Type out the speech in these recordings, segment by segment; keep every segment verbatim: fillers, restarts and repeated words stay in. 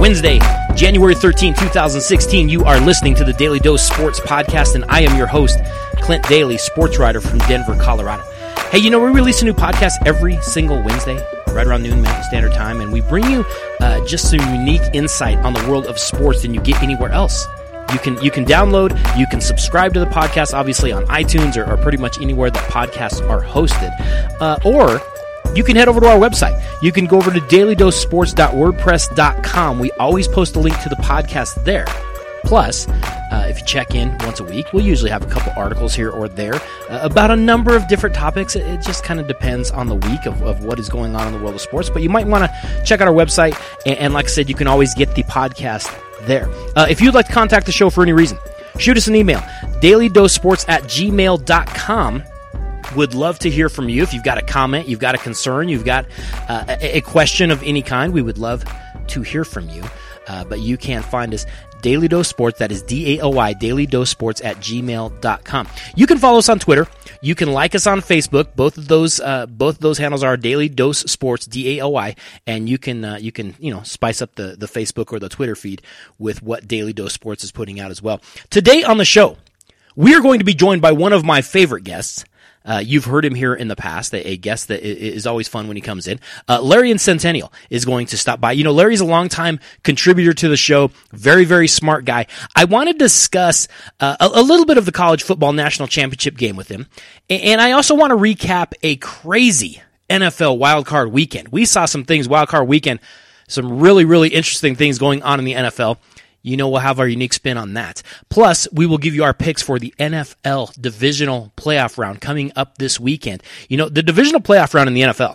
Wednesday, January thirteenth, twenty sixteen. You are listening to the Daily Dose Sports Podcast, and I am your host, Clint Daly, sports writer from Denver, Colorado. Hey, you know, we release a new podcast every single Wednesday, right around noon Mountain Standard Time, and we bring you uh, just some unique insight on the world of sports than you get anywhere else. You can you can download, you can subscribe to the podcast, obviously on iTunes or, or pretty much anywhere that podcasts are hosted. Uh, or you can head over to our website. You can go over to daily dose sports dot wordpress dot com. We always post a link to the podcast there. Plus, uh, if you check in once a week, we'll usually have a couple articles here or there uh, about a number of different topics. It, it just kind of depends on the week of, of what is going on in the world of sports. But you might want to check out our website. And, and like I said, you can always get the podcast there. Uh, if you'd like to contact the show for any reason, shoot us an email, daily dose sports at gmail dot com. Would love to hear from you. If you've got a comment, you've got a concern, you've got uh, a, a question of any kind, we would love to hear from you. Uh, but you can find us, Daily Dose Sports, that is D A O I, daily dose sports at gmail dot com. You can follow us on Twitter. You can like us on Facebook. Both of those uh, both of those handles are Daily Dose Sports, D A O I, and you can uh, you can you know spice up the, the Facebook or the Twitter feed with what Daily Dose Sports is putting out as well. Today on the show, we are going to be joined by one of my favorite guests. Uh, you've heard him here in the past, a, a guest that is always fun when he comes in. Uh, Larry and Centennial is going to stop by. You know, Larry's a longtime contributor to the show, very, very smart guy. I want to discuss uh, a, a little bit of the college football national championship game with him, and, and I also want to recap a crazy N F L wildcard weekend. We saw some things wildcard weekend, some really, really interesting things going on in the N F L. You know, we'll have our unique spin on that. Plus, we will give you our picks for the N F L divisional playoff round coming up this weekend. You know, the divisional playoff round in the N F L,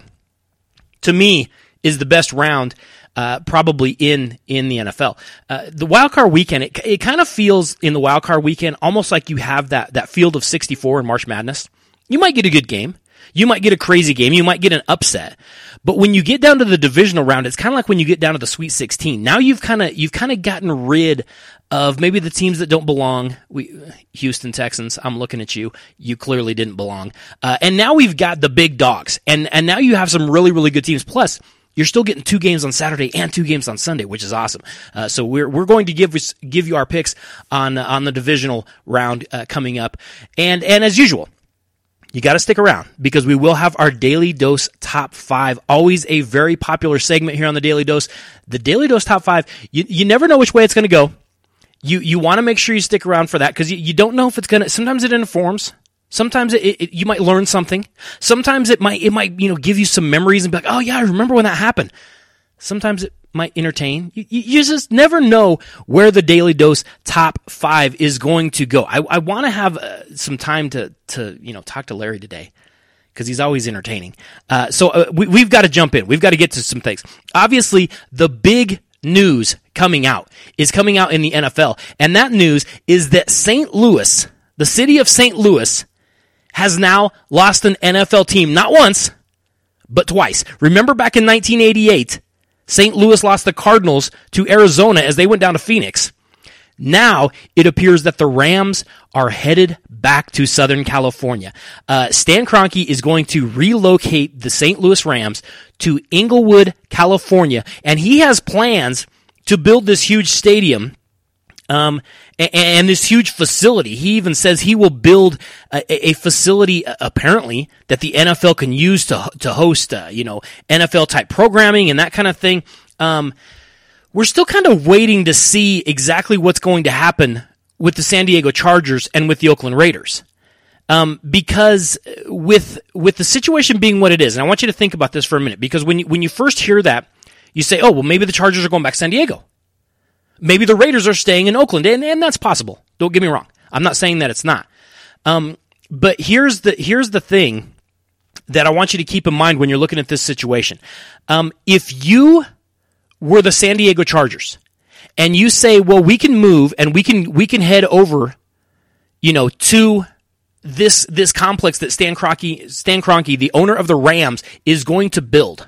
to me, is the best round uh, probably in, in the N F L. Uh, the wildcard weekend, it, it kind of feels in the wildcard weekend almost like you have that, that field of sixty-four in March Madness. You might get a good game. You might get a crazy game. You might get an upset. But when you get down to the divisional round, it's kind of like when you get down to the Sweet sixteen. Now you've kind of you've kind of gotten rid of maybe the teams that don't belong. We, Houston Texans, I'm looking at you. You clearly didn't belong. Uh, and now we've got the big dogs. And and now you have some really, really good teams. Plus, you're still getting two games on Saturday and two games on Sunday, which is awesome. Uh, so we're we're going to give give you our picks on uh, on the divisional round uh, coming up. And and as usual, you got to stick around because we will have our Daily Dose Top five, always a very popular segment here on the Daily Dose. The Daily Dose Top five, you, you never know which way it's going to go. You you want to make sure you stick around for that because you, you don't know if it's going to, sometimes it informs. Sometimes it, it, you might learn something. Sometimes it might, it might, you know, give you some memories and be like, oh yeah, I remember when that happened. Sometimes it might entertain. You, you just never know where the Daily Dose Top five is going to go. I, I want to have uh, some time to, to, you know, talk to Larry today because he's always entertaining. Uh, so uh, we, we've got to jump in. We've got to get to some things. Obviously, the big news coming out is coming out in the N F L, and that news is that Saint Louis, the city of Saint Louis, has now lost an N F L team, not once, but twice. Remember back in nineteen eighty-eight, Saint Louis lost the Cardinals to Arizona as they went down to Phoenix. Now, it appears that the Rams are headed back to Southern California. Uh, Stan Kroenke is going to relocate the Saint Louis Rams to Inglewood, California, and he has plans to build this huge stadium um, and, and this huge facility. He even says he will build a, a facility, uh, apparently, that the N F L can use to to host, uh, you know, N F L-type programming and that kind of thing. Um, we're still kind of waiting to see exactly what's going to happen with the San Diego Chargers and with the Oakland Raiders. Um, because with with the situation being what it is, and I want you to think about this for a minute, because when you, when you first hear that, you say, oh, well, maybe the Chargers are going back to San Diego. Maybe the Raiders are staying in Oakland, and, and that's possible. Don't get me wrong. I'm not saying that it's not. Um, but here's the here's the thing that I want you to keep in mind when you're looking at this situation. Um, if you were the San Diego Chargers, and you say, well, we can move and we can we can head over, you know, to this this complex that Stan Kroenke, Stan Kroenke, the owner of the Rams, is going to build.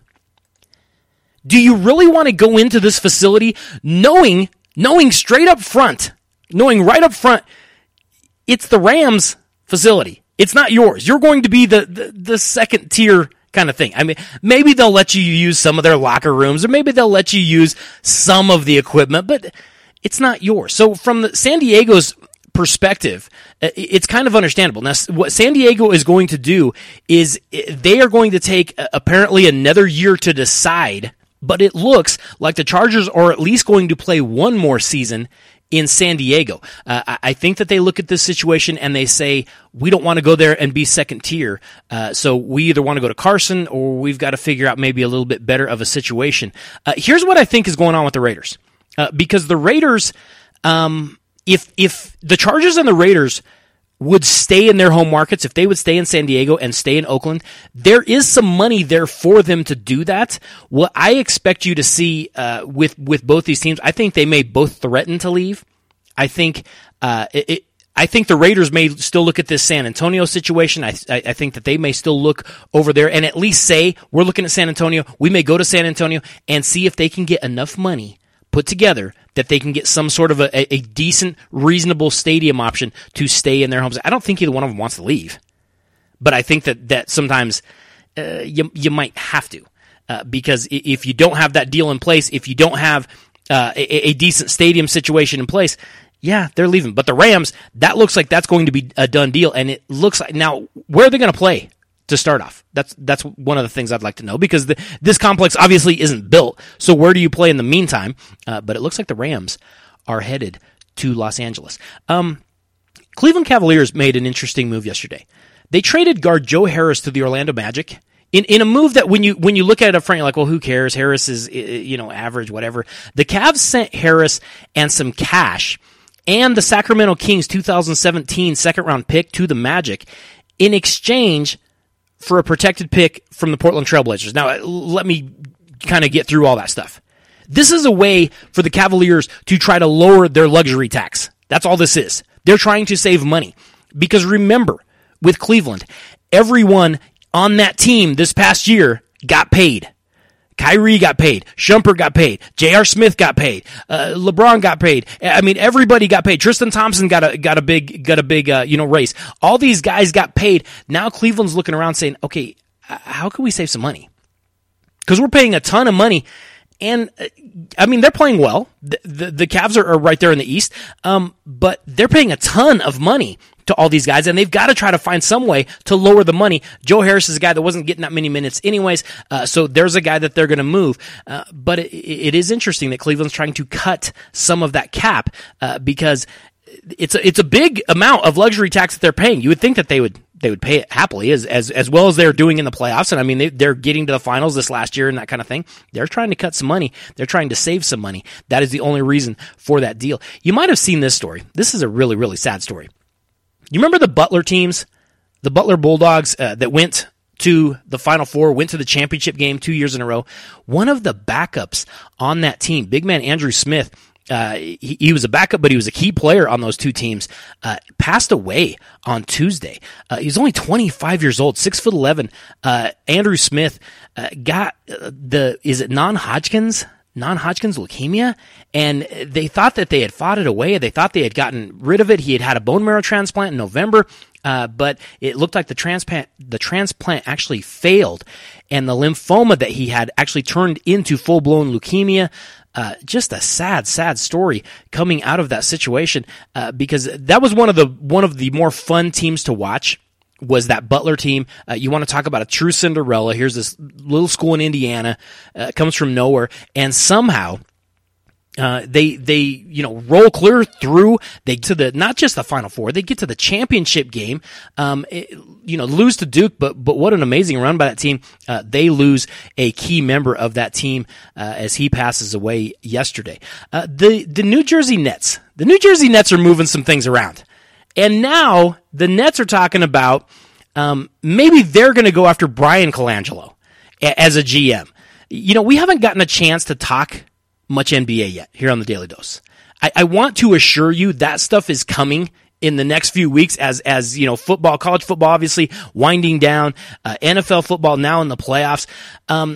Do you really want to go into this facility knowing, knowing straight up front, knowing right up front, it's the Rams facility. It's not yours. You're going to be the, the, the second tier kind of thing. I mean, maybe they'll let you use some of their locker rooms, or maybe they'll let you use some of the equipment, but it's not yours. So from the San Diego's perspective, it's kind of understandable. Now, what San Diego is going to do is they are going to take apparently another year to decide, but it looks like the Chargers are at least going to play one more season in San Diego. Uh, I think that they look at this situation and they say, we don't want to go there and be second tier, uh, so we either want to go to Carson or we've got to figure out maybe a little bit better of a situation. Uh, here's what I think is going on with the Raiders. Uh, because the Raiders, um, if if the Chargers and the Raiders would stay in their home markets, if they would stay in San Diego and stay in Oakland, there is some money there for them to do that. What I expect you to see uh, with with both these teams, I think they may both threaten to leave. I think uh, it, it, I think the Raiders may still look at this San Antonio situation. I, I I think that they may still look over there and at least say, we're looking at San Antonio. We may go to San Antonio and see if they can get enough money put together that they can get some sort of a, a decent, reasonable stadium option to stay in their homes. I don't think either one of them wants to leave, but I think that, that sometimes uh, you you might have to, uh, because if you don't have that deal in place, if you don't have uh, a, a decent stadium situation in place, yeah, they're leaving. But the Rams, that looks like that's going to be a done deal, and it looks like now where are they going to play to start off? That's that's one of the things I'd like to know, because the, this complex obviously isn't built. So where do you play in the meantime? Uh, but it looks like the Rams are headed to Los Angeles. Um, Cleveland Cavaliers made an interesting move yesterday. They traded guard Joe Harris to the Orlando Magic in, in a move that when you when you look at it up front, you're like, well, who cares? Harris is, you know, average, whatever. The Cavs sent Harris and some cash and the Sacramento Kings two thousand seventeen second round pick to the Magic in exchange for a protected pick from the Portland Trailblazers. Now, let me kind of get through all that stuff. This is a way for the Cavaliers to try to lower their luxury tax. That's all this is. They're trying to save money. Because remember, with Cleveland, everyone on that team this past year got paid. Kyrie got paid. Shumpert got paid. J R. Smith got paid. Uh, LeBron got paid. I mean, everybody got paid. Tristan Thompson got a got a big got a big uh, you know raise. All these guys got paid. Now Cleveland's looking around saying, okay, how can we save some money? Because we're paying a ton of money, and uh, I mean they're playing well. The the, the Cavs are, are right there in the East, um, but they're paying a ton of money to all these guys, and they've got to try to find some way to lower the money. Joe Harris is a guy that wasn't getting that many minutes anyways, uh, so there's a guy that they're going to move. Uh, but it, it is interesting that Cleveland's trying to cut some of that cap uh, because it's a, it's a big amount of luxury tax that they're paying. You would think that they would they would pay it happily, as as as well as they're doing in the playoffs. And I mean, they, they're getting to the finals this last year and that kind of thing. They're trying to cut some money. They're trying to save some money. That is the only reason for that deal. You might have seen this story. This is a really, really sad story. You remember the Butler teams, the Butler Bulldogs uh, that went to the Final Four, went to the championship game two years in a row? One of the backups on that team, big man Andrew Smith, uh, he, he was a backup, but he was a key player on those two teams, uh, passed away on Tuesday. Uh, he was only twenty-five years old, six foot eleven. Uh, Andrew Smith uh, got uh, the, is it non-Hodgkin's? non-Hodgkin's leukemia, and they thought that they had fought it away. They thought they had gotten rid of it. He had had a bone marrow transplant in November, uh, but it looked like the transplant the transplant actually failed, and the lymphoma that he had actually turned into full-blown leukemia. Uh, just a sad, sad story coming out of that situation, uh, because that was one of the one of the more fun teams to watch. Was that Butler team. Uh, you want to talk about a true Cinderella. Here's this little school in Indiana, uh, comes from nowhere, and somehow uh, they they you know roll clear through. They get to the not just the Final Four, they get to the championship game. Um, it, you know, lose to Duke, but but what an amazing run by that team. Uh, they lose a key member of that team uh, as he passes away yesterday. Uh, the the New Jersey Nets, the New Jersey Nets are moving some things around. And now the Nets are talking about um, maybe they're going to go after Brian Colangelo a- as a G M. You know, we haven't gotten a chance to talk much N B A yet here on the Daily Dose. I, I want to assure you that stuff is coming in the next few weeks as, as you know, football, college football obviously winding down, uh, N F L football now in the playoffs. Um,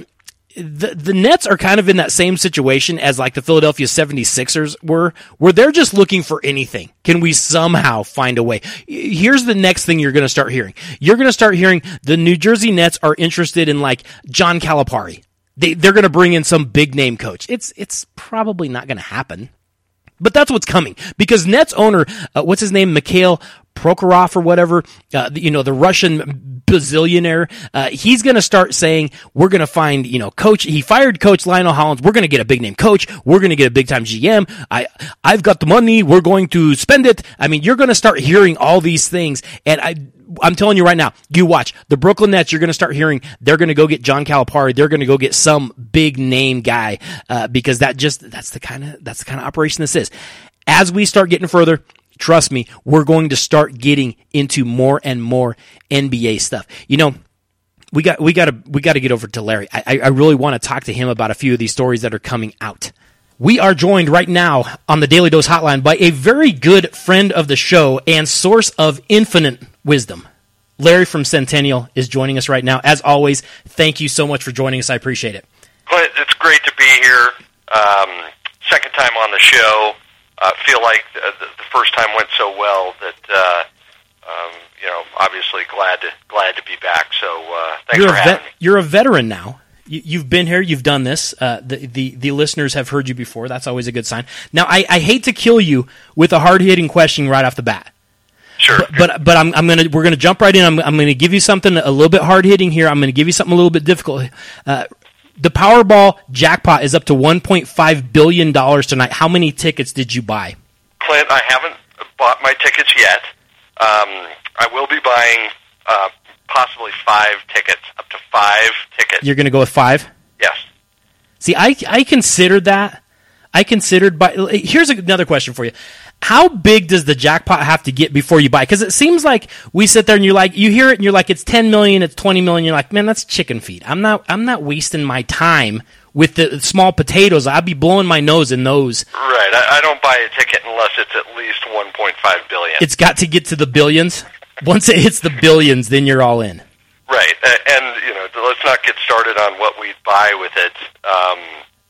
the the Nets are kind of in that same situation as like the Philadelphia seventy-sixers were, where they're just looking for anything. Can we somehow find a way? Here's the next thing you're going to start hearing. You're going to start hearing the New Jersey Nets are interested in like John Calipari. They, they're going to bring in some big name coach. It's, it's probably not going to happen. But that's what's coming, because Nets owner, uh, what's his name, Mikhail Prokhorov or whatever, uh, you know, the Russian bazillionaire, uh, he's going to start saying, we're going to find, you know, coach, he fired coach Lionel Hollins, we're going to get a big name coach, we're going to get a big time G M, I, I've got the money, we're going to spend it. I mean, you're going to start hearing all these things, and I, I'm telling you right now, you watch the Brooklyn Nets. You're going to start hearing they're going to go get John Calipari. They're going to go get some big name guy uh, because that just that's the kind of that's the kind of operation this is. As we start getting further, trust me, we're going to start getting into more and more N B A stuff. You know, we got we got to we got to get over to Larry. I, I really want to talk to him about a few of these stories that are coming out. We are joined right now on the Daily Dose Hotline by a very good friend of the show and source of infinite wisdom. Larry from Centennial is joining us right now. As always, thank you so much for joining us. I appreciate it. Clint, it's great to be here. Um, second time on the show. I uh, feel like the, the first time went so well that, uh, um, you know, obviously glad to glad to be back. So uh, thanks you're for having vet- me. You're a veteran now. You've been here. You've done this. Uh, the, the the listeners have heard you before. That's always a good sign. Now, I, I hate to kill you with a hard hitting question right off the bat. Sure. But but, but I'm I'm gonna we're gonna jump right in. I'm I'm gonna give you something a little bit hard hitting here. I'm gonna give you something a little bit difficult. Uh, the Powerball jackpot is up to one point five billion dollars tonight. How many tickets did you buy? Clint, I haven't bought my tickets yet. Um, I will be buying. Uh, Possibly five tickets, up to five tickets. You're going to go with five? Yes. See, I I considered that. I considered, but here's another question for you. How big does the jackpot have to get before you buy? Because it seems like we sit there and you're like, you hear it and you're like, it's ten million, it's twenty million. You're like, man, that's chicken feed. I'm not, I'm not wasting my time with the small potatoes. I'd be blowing my nose in those. Right. I, I don't buy a ticket unless it's at least one point five billion. It's got to get to the billions. Once it hits the billions, then you're all in. Right, and you know, let's not get started on what we'd buy with it. Um,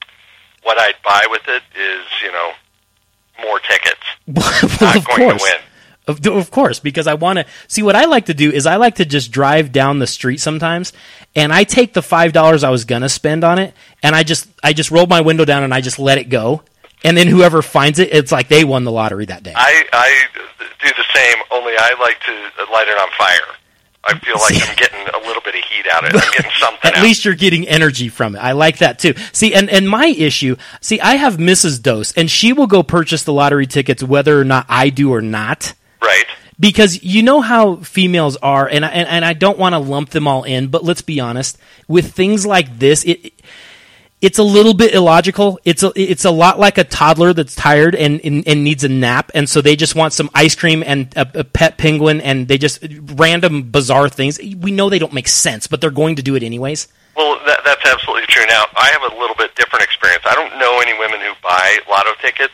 what I'd buy with it is, you know, more tickets. well, not of going course. to win. Of, of course, because I want to see what I like to do is I like to just drive down the street sometimes, and I take the five dollars I was gonna spend on it, and I just I just roll my window down and I just let it go. And then whoever finds it, it's like they won the lottery that day. I, I do the same, only I like to light it on fire. I feel like I'm getting a little bit of heat out of it. I'm getting something At out. least you're getting energy from it. I like that too. See, and, and my issue, see, I have Missus Dose, and she will go purchase the lottery tickets whether or not I do or not. Right. Because you know how females are, and I, and, and I don't want to lump them all in, but let's be honest, with things like this, it it's a little bit illogical. It's a, it's a lot like a toddler that's tired and, and, and needs a nap, and so they just want some ice cream and a, a pet penguin, and they just random bizarre things. We know they don't make sense, but they're going to do it anyways. Well, that, that's absolutely true. Now, I have a little bit different experience. I don't know any women who buy lotto tickets,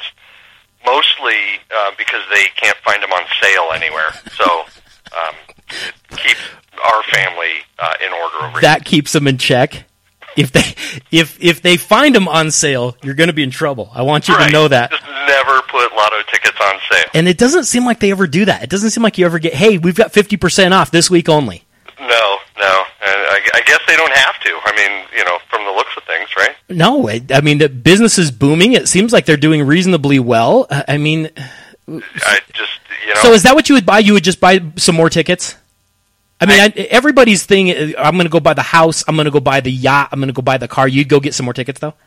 mostly uh, because they can't find them on sale anywhere. So um, it keeps our family uh, in order over here. That keeps them in check. If they if if they find them on sale, you're going to be in trouble. I want you right. to know that. Just never put lotto tickets on sale. And it doesn't seem like they ever do that. It doesn't seem like you ever get, hey, we've got fifty percent off this week only. No, no. And I, I guess they don't have to. I mean, you know, from the looks of things, right? No, I, I mean, the business is booming. It seems like they're doing reasonably well. I mean... I just, you know... So is that what you would buy? You would just buy some more tickets? I mean, I, everybody's thing, I'm going to go buy the house, I'm going to go buy the yacht, I'm going to go buy the car. You'd go get some more tickets, though?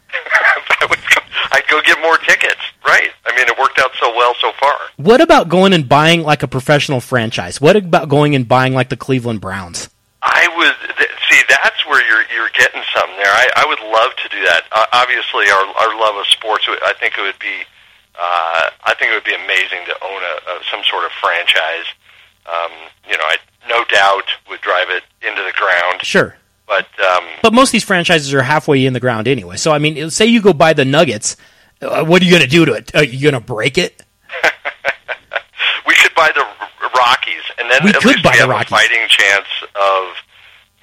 I would go, I'd go get more tickets, right. I mean, it worked out so well so far. What about going and buying, like, a professional franchise? What about going and buying, like, the Cleveland Browns? I would, th- see, that's where you're you're getting something there. I, I would love to do that. Uh, obviously, our our love of sports, I think it would be, uh, I think it would be amazing to own a, a some sort of franchise. Um, you know, I no doubt would drive it into the ground. Sure. But um, but most of these franchises are halfway in the ground anyway. So, I mean, say you go buy the Nuggets, uh, what are you going to do to it? Are you going to break it? We should buy the Rockies, and then we at could least buy we the have Rockies. a fighting chance of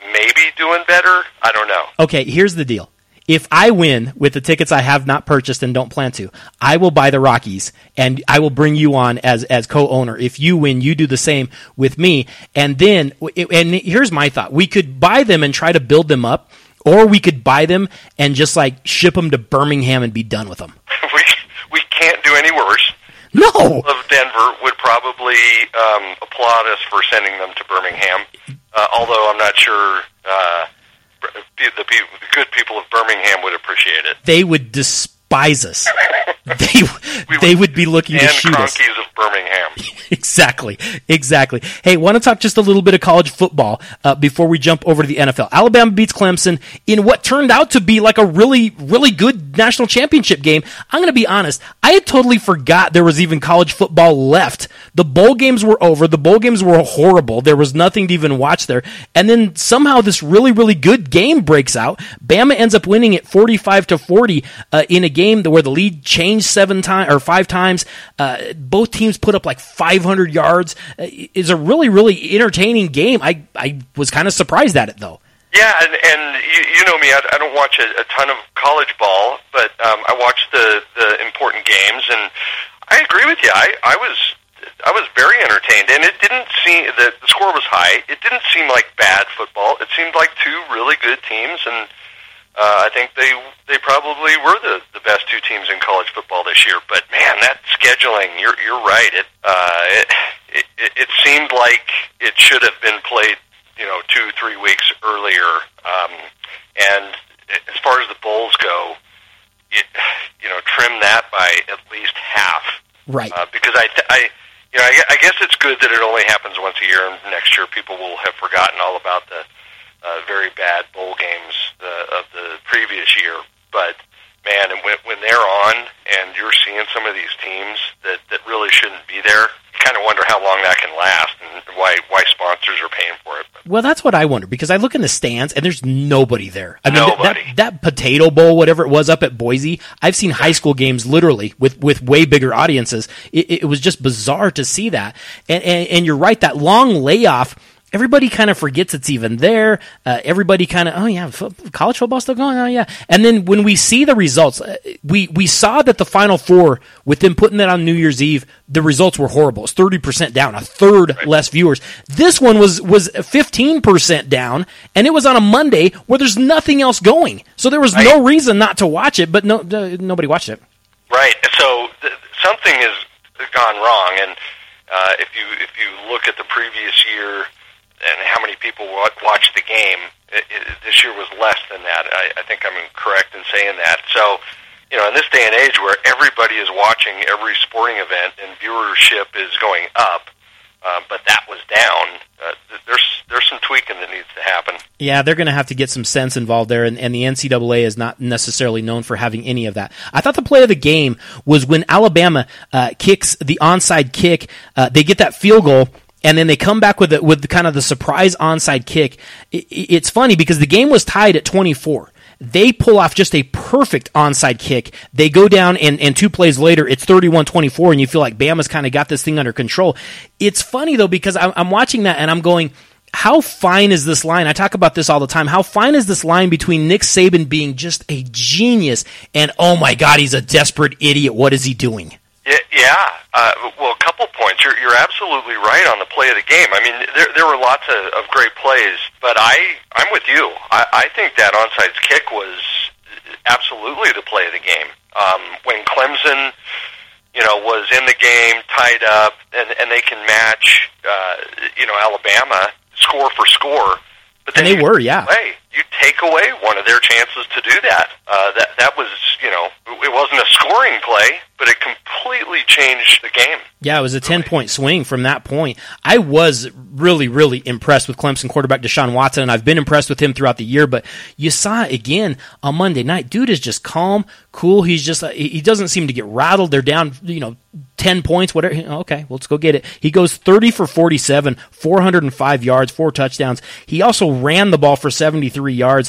maybe doing better. I don't know. Okay, here's the deal. If I win with the tickets I have not purchased and don't plan to, I will buy the Rockies, and I will bring you on as as co-owner. If you win, you do the same with me. And then, and here's my thought. We could buy them and try to build them up, or we could buy them and just like ship them to Birmingham and be done with them. we we can't do any worse. No. Of Denver would probably um, applaud us for sending them to Birmingham, uh, although I'm not sure uh, the, the, people, the good people of Birmingham would appreciate it. They would despise us. they we they would, would be looking to shoot us. And Cronkies of Birmingham. Exactly, exactly. Hey, want to talk just a little bit of college football uh, before we jump over to the N F L. Alabama beats Clemson in what turned out to be like a really, really good national championship game. I'm going to be honest, I had totally forgot there was even college football left. The bowl games were over. The bowl games were horrible. There was nothing to even watch there. And then somehow this really, really good game breaks out. Bama ends up winning it forty-five to forty uh, in a game where the lead changed seven times or five times. Uh, both teams put up like five hundred yards. Uh, is a really, really entertaining game. I, I was kind of surprised at it, though. Yeah, and, and you, you know me, I, I don't watch a, a ton of college ball, but um, I watch the, the important games, and I agree with you. I, I was I was very entertained, and it didn't seem the, the score was high. It didn't seem like bad football. It seemed like two really good teams, and uh, I think they they probably were the, the best two teams in college football this year. But man, that scheduling, you're you're right. It uh, it, it it seemed like it should have been played, you know, two three weeks earlier. Um, and as far as the bowls go, it, you know, trim that by at least half. Right. Uh, because I, I, you know, I, I guess it's good that it only happens once a year, and next year people will have forgotten all about the uh, very bad bowl games uh, of the previous year. But man, and when, when they're on, and you're seeing some of these teams that, that really shouldn't be there, you kind of wonder how long that can last, and why why sponsors are paying for it. Well, that's what I wonder, because I look in the stands and there's nobody there. I mean, nobody. That, that Potato Bowl, whatever it was up at Boise, I've seen high school games literally with, with way bigger audiences. It, it was just bizarre to see that. And, and, and you're right, that long layoff, everybody kind of forgets it's even there. Uh, everybody kind of, oh yeah, f- college football still going on, oh, yeah. And then when we see the results, uh, we we saw that the Final Four, with them putting that on New Year's Eve, the results were horrible. It's thirty percent down, a third right. less viewers. This one was was fifteen percent down, and it was on a Monday where there's nothing else going. So there was right. no reason not to watch it, but no uh, nobody watched it. Right. So th- something has gone wrong, and uh, if you if you look at the previous year and how many people watched the game, it, it, this year was less than that. I, I think I'm correct in saying that. So, you know, in this day and age where everybody is watching every sporting event and viewership is going up, uh, but that was down, uh, there's there's some tweaking that needs to happen. Yeah, they're going to have to get some sense involved there, and, and the N C double A is not necessarily known for having any of that. I thought the play of the game was when Alabama uh, kicks the onside kick, uh, they get that field goal, and then they come back with the, with kind of the surprise onside kick. It, it's funny because the game was tied at twenty-four. They pull off just a perfect onside kick. They go down, and, and two plays later, it's thirty-one twenty-four, and you feel like Bama's kind of got this thing under control. It's funny, though, because I'm, I'm watching that, and I'm going, how fine is this line? I talk about this all the time. How fine is this line between Nick Saban being just a genius and, oh, my God, he's a desperate idiot. What is he doing? Yeah, yeah. Uh, well, a couple points. You're, you're absolutely right on the play of the game. I mean, there, there were lots of, of great plays, but I, I'm with you. I, I think that onside kick was absolutely the play of the game. Um, when Clemson, you know, was in the game, tied up, and, and they can match, uh, you know, Alabama score for score. But then and they were, yeah. Away. You take away one of their chances to do that. Uh, that that was, you know, it wasn't a scoring play, but it completely changed the game. Yeah, it was a ten-point swing from that point. I was really, really impressed with Clemson quarterback Deshaun Watson, and I've been impressed with him throughout the year, but you saw it again on Monday night. Dude is just calm, cool. He's just, he doesn't seem to get rattled. They're down, you know, ten points, whatever. Okay, well, let's go get it. He goes thirty for forty-seven, four hundred five yards, four touchdowns. He also ran the ball for seventy-three yards.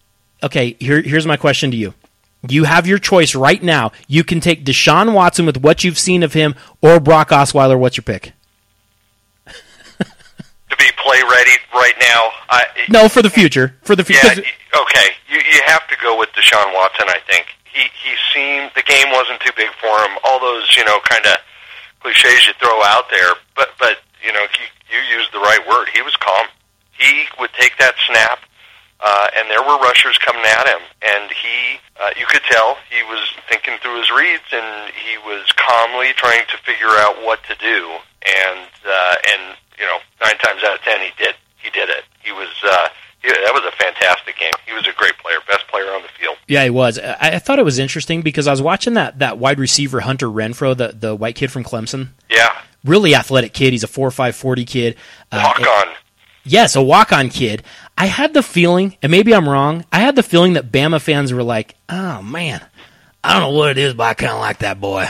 Okay, here, here's my question to you. You have your choice right now. You can take Deshaun Watson with what you've seen of him, or Brock Osweiler. What's your pick? To be play ready ready right now. I, no, for the future. For the future. Yeah, okay. You you have to go with Deshaun Watson, I think. He he seemed, the game wasn't too big for him. All those, you know, kind of cliches you throw out there, but, but you know, you, you used the right word. He was calm. He would take that snap, uh, and there were rushers coming at him, and he, uh, you could tell he was thinking through his reads, and he was calmly trying to figure out what to do, and, uh, and, you know, nine times out of ten, he did. He did it. He was, uh, he, that was a fantastic game. He was a great player, best player on the field. Yeah, he was. I, I thought it was interesting because I was watching that, that wide receiver, Hunter Renfrow, the, the white kid from Clemson. Yeah. Really athletic kid. He's a four five forty kid. Walk uh, on. Yes, a walk-on kid. I had the feeling, and maybe I'm wrong, I had the feeling that Bama fans were like, oh, man, I don't know what it is, but I kind of like that boy.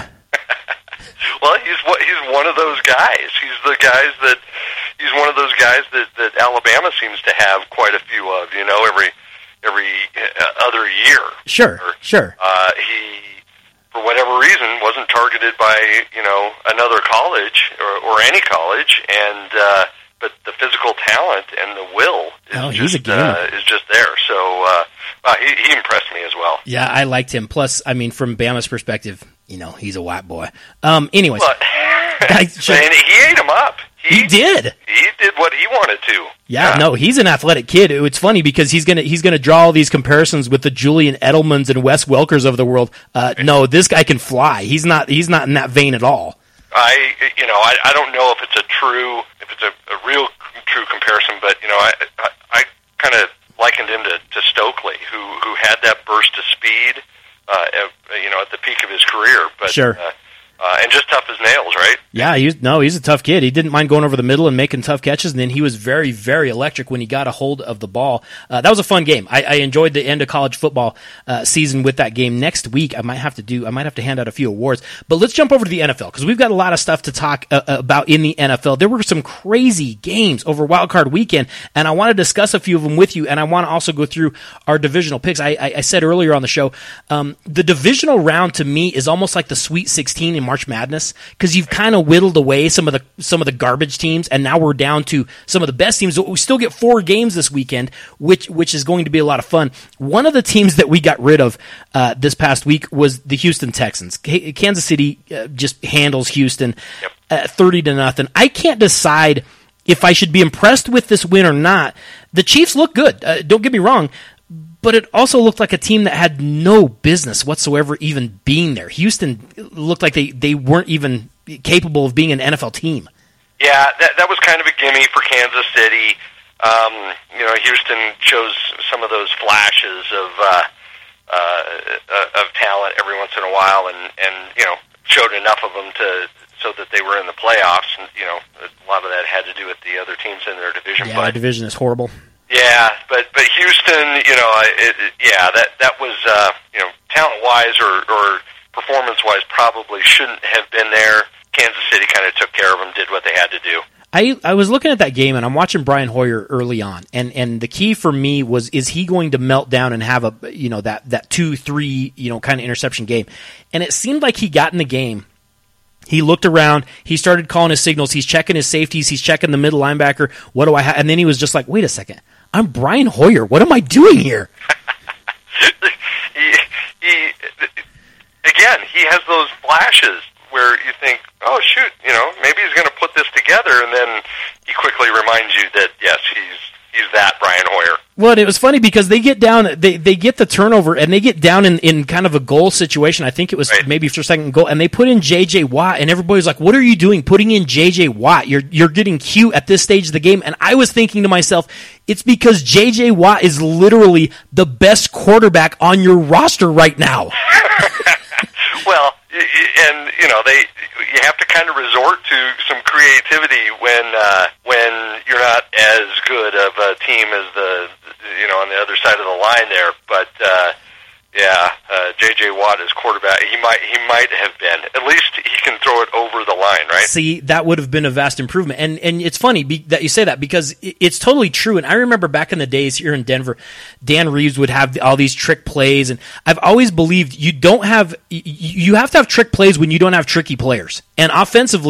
Well, he's he's one of those guys. He's the guys that he's one of those guys that, that Alabama seems to have quite a few of. You know, every every uh, other year. Sure, or, sure. Uh, he, for whatever reason, wasn't targeted by you know another college or, or any college, and uh, but the physical talent and the will is oh, he's just a gamer. Uh, is just there. So uh, uh, he, he impressed me as well. Yeah, I liked him. Plus, I mean, from Bama's perspective, you know, he's a white boy. Um, anyways. But, and he ate him up. He, he did. He did what he wanted to. Yeah, yeah, no, he's an athletic kid. It's funny because he's gonna he's gonna draw all these comparisons with the Julian Edelmans and Wes Welkers of the world. Uh, no, this guy can fly. He's not he's not in that vein at all. I you know I, I don't know if it's a true if it's a, a real true comparison, but you know I I, I kind of likened him to, to Stokely, who who had that burst of speed. Uh, at, you know, at the peak of his career, but sure. uh, uh, and just tough as nails, right? Yeah, he's no, he's a tough kid. He didn't mind going over the middle and making tough catches, and then he was very, very electric when he got a hold of the ball. Uh, that was a fun game. I, I enjoyed the end of college football uh, season with that game. Next week, I might have to do, I might have to hand out a few awards. But let's jump over to the N F L because we've got a lot of stuff to talk uh, about in the N F L. There were some crazy games over Wild Card Weekend, and I want to discuss a few of them with you. And I want to also go through our divisional picks. I, I, I said earlier on the show, um, the divisional round to me is almost like the Sweet sixteen in March Madness because you've kind of whittled away some of the some of the garbage teams, and now we're down to some of the best teams. We still get four games this weekend, which which is going to be a lot of fun. One of the teams that we got rid of uh, this past week was the Houston Texans. K- Kansas City uh, just handles Houston yep. uh, thirty to nothing. I can't decide if I should be impressed with this win or not. The Chiefs look good. Uh, don't get me wrong. But it also looked like a team that had no business whatsoever even being there. Houston looked like they, they weren't even capable of being an N F L team. Yeah, that that was kind of a gimme for Kansas City. Um, you know, Houston shows some of those flashes of uh, uh, of talent every once in a while, and, and you know, showed enough of them to so that they were in the playoffs. And you know, a lot of that had to do with the other teams in their division. Yeah, but, their division is horrible. Yeah, but but Houston, you know, it, it, yeah, that that was uh, you know, talent wise or, or performance wise, probably shouldn't have been there. Kansas City kind of took care of them, did what they had to do. I, I was looking at that game, and I'm watching Brian Hoyer early on, and, and the key for me was, is he going to melt down and have a, you know, that, that two, three, you know, kind of interception game? And it seemed like he got in the game. He looked around, he started calling his signals, he's checking his safeties, he's checking the middle linebacker, what do I have? And then he was just like, wait a second, I'm Brian Hoyer, what am I doing here? he, he, again, he has those flashes where you think, oh, shoot, you know, maybe he's going to put this together, and then he quickly reminds you that, yes, he's he's that Brian Hoyer. Well, it was funny because they get down, they they get the turnover, and they get down in, in kind of a goal situation. I think it was right. maybe for second goal, and they put in J J. Watt, and everybody's like, what are you doing putting in J J. Watt? You're, you're getting cute at this stage of the game. And I was thinking to myself, it's because J J. Watt is literally the best quarterback on your roster right now. Well, and you know, they you have to kind of resort to some creativity when uh, when you're not as good of a team as the you know on the other side of the line there. But uh, yeah, uh, J J. Watt is quarterback. He might he might have been. At least he can throw it over the line, right? See, that would have been a vast improvement. And and it's funny be, that you say that because it's totally true. And I remember back in the days here in Denver, Dan Reeves would have all these trick plays, and I've always believed you don't have you have to have trick plays when you don't have tricky players. And offensively,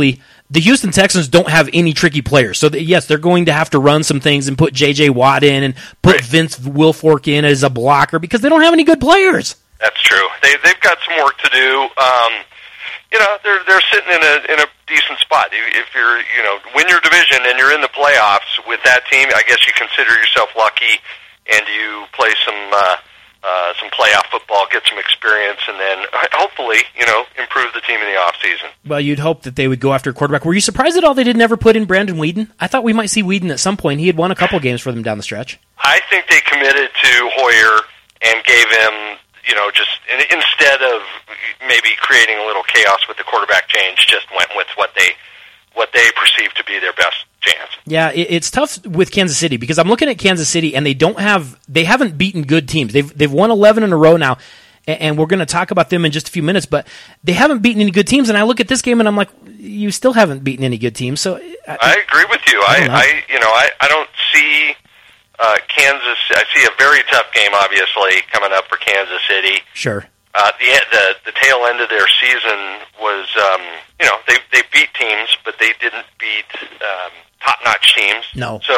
the Houston Texans don't have any tricky players. So, that, yes, they're going to have to run some things and put J J. Watt in and put right. Vince Wilfork in as a blocker because they don't have any good players. That's true. They, they've got some work to do. Um, you know, they're they're sitting in a in a decent spot. If you're, you know, win your division and you're in the playoffs with that team, I guess you consider yourself lucky, and you play some uh, uh, some playoff football, get some experience, and then hopefully, you know, improve the team in the off season. Well, you'd hope that they would go after a quarterback. Were you surprised at all they didn't ever put in Brandon Weeden? I thought we might see Weeden at some point. He had won a couple games for them down the stretch. I think they committed to Hoyer and gave him, you know, just instead of maybe creating a little chaos with the quarterback change, just went with what they what they perceive to be their best chance. Yeah, it's tough with Kansas City because I'm looking at Kansas City and they don't have they haven't beaten good teams. They've they've won eleven in a row now, and we're going to talk about them in just a few minutes. But they haven't beaten any good teams, and I look at this game and I'm like, you still haven't beaten any good teams. So I, I agree with you. I, I, I you know I, I don't see. Uh, Kansas, I see a very tough game, obviously, coming up for Kansas City. Sure. Uh, the, the the tail end of their season was, um, you know, they they beat teams, but they didn't beat um, top-notch teams. No. So,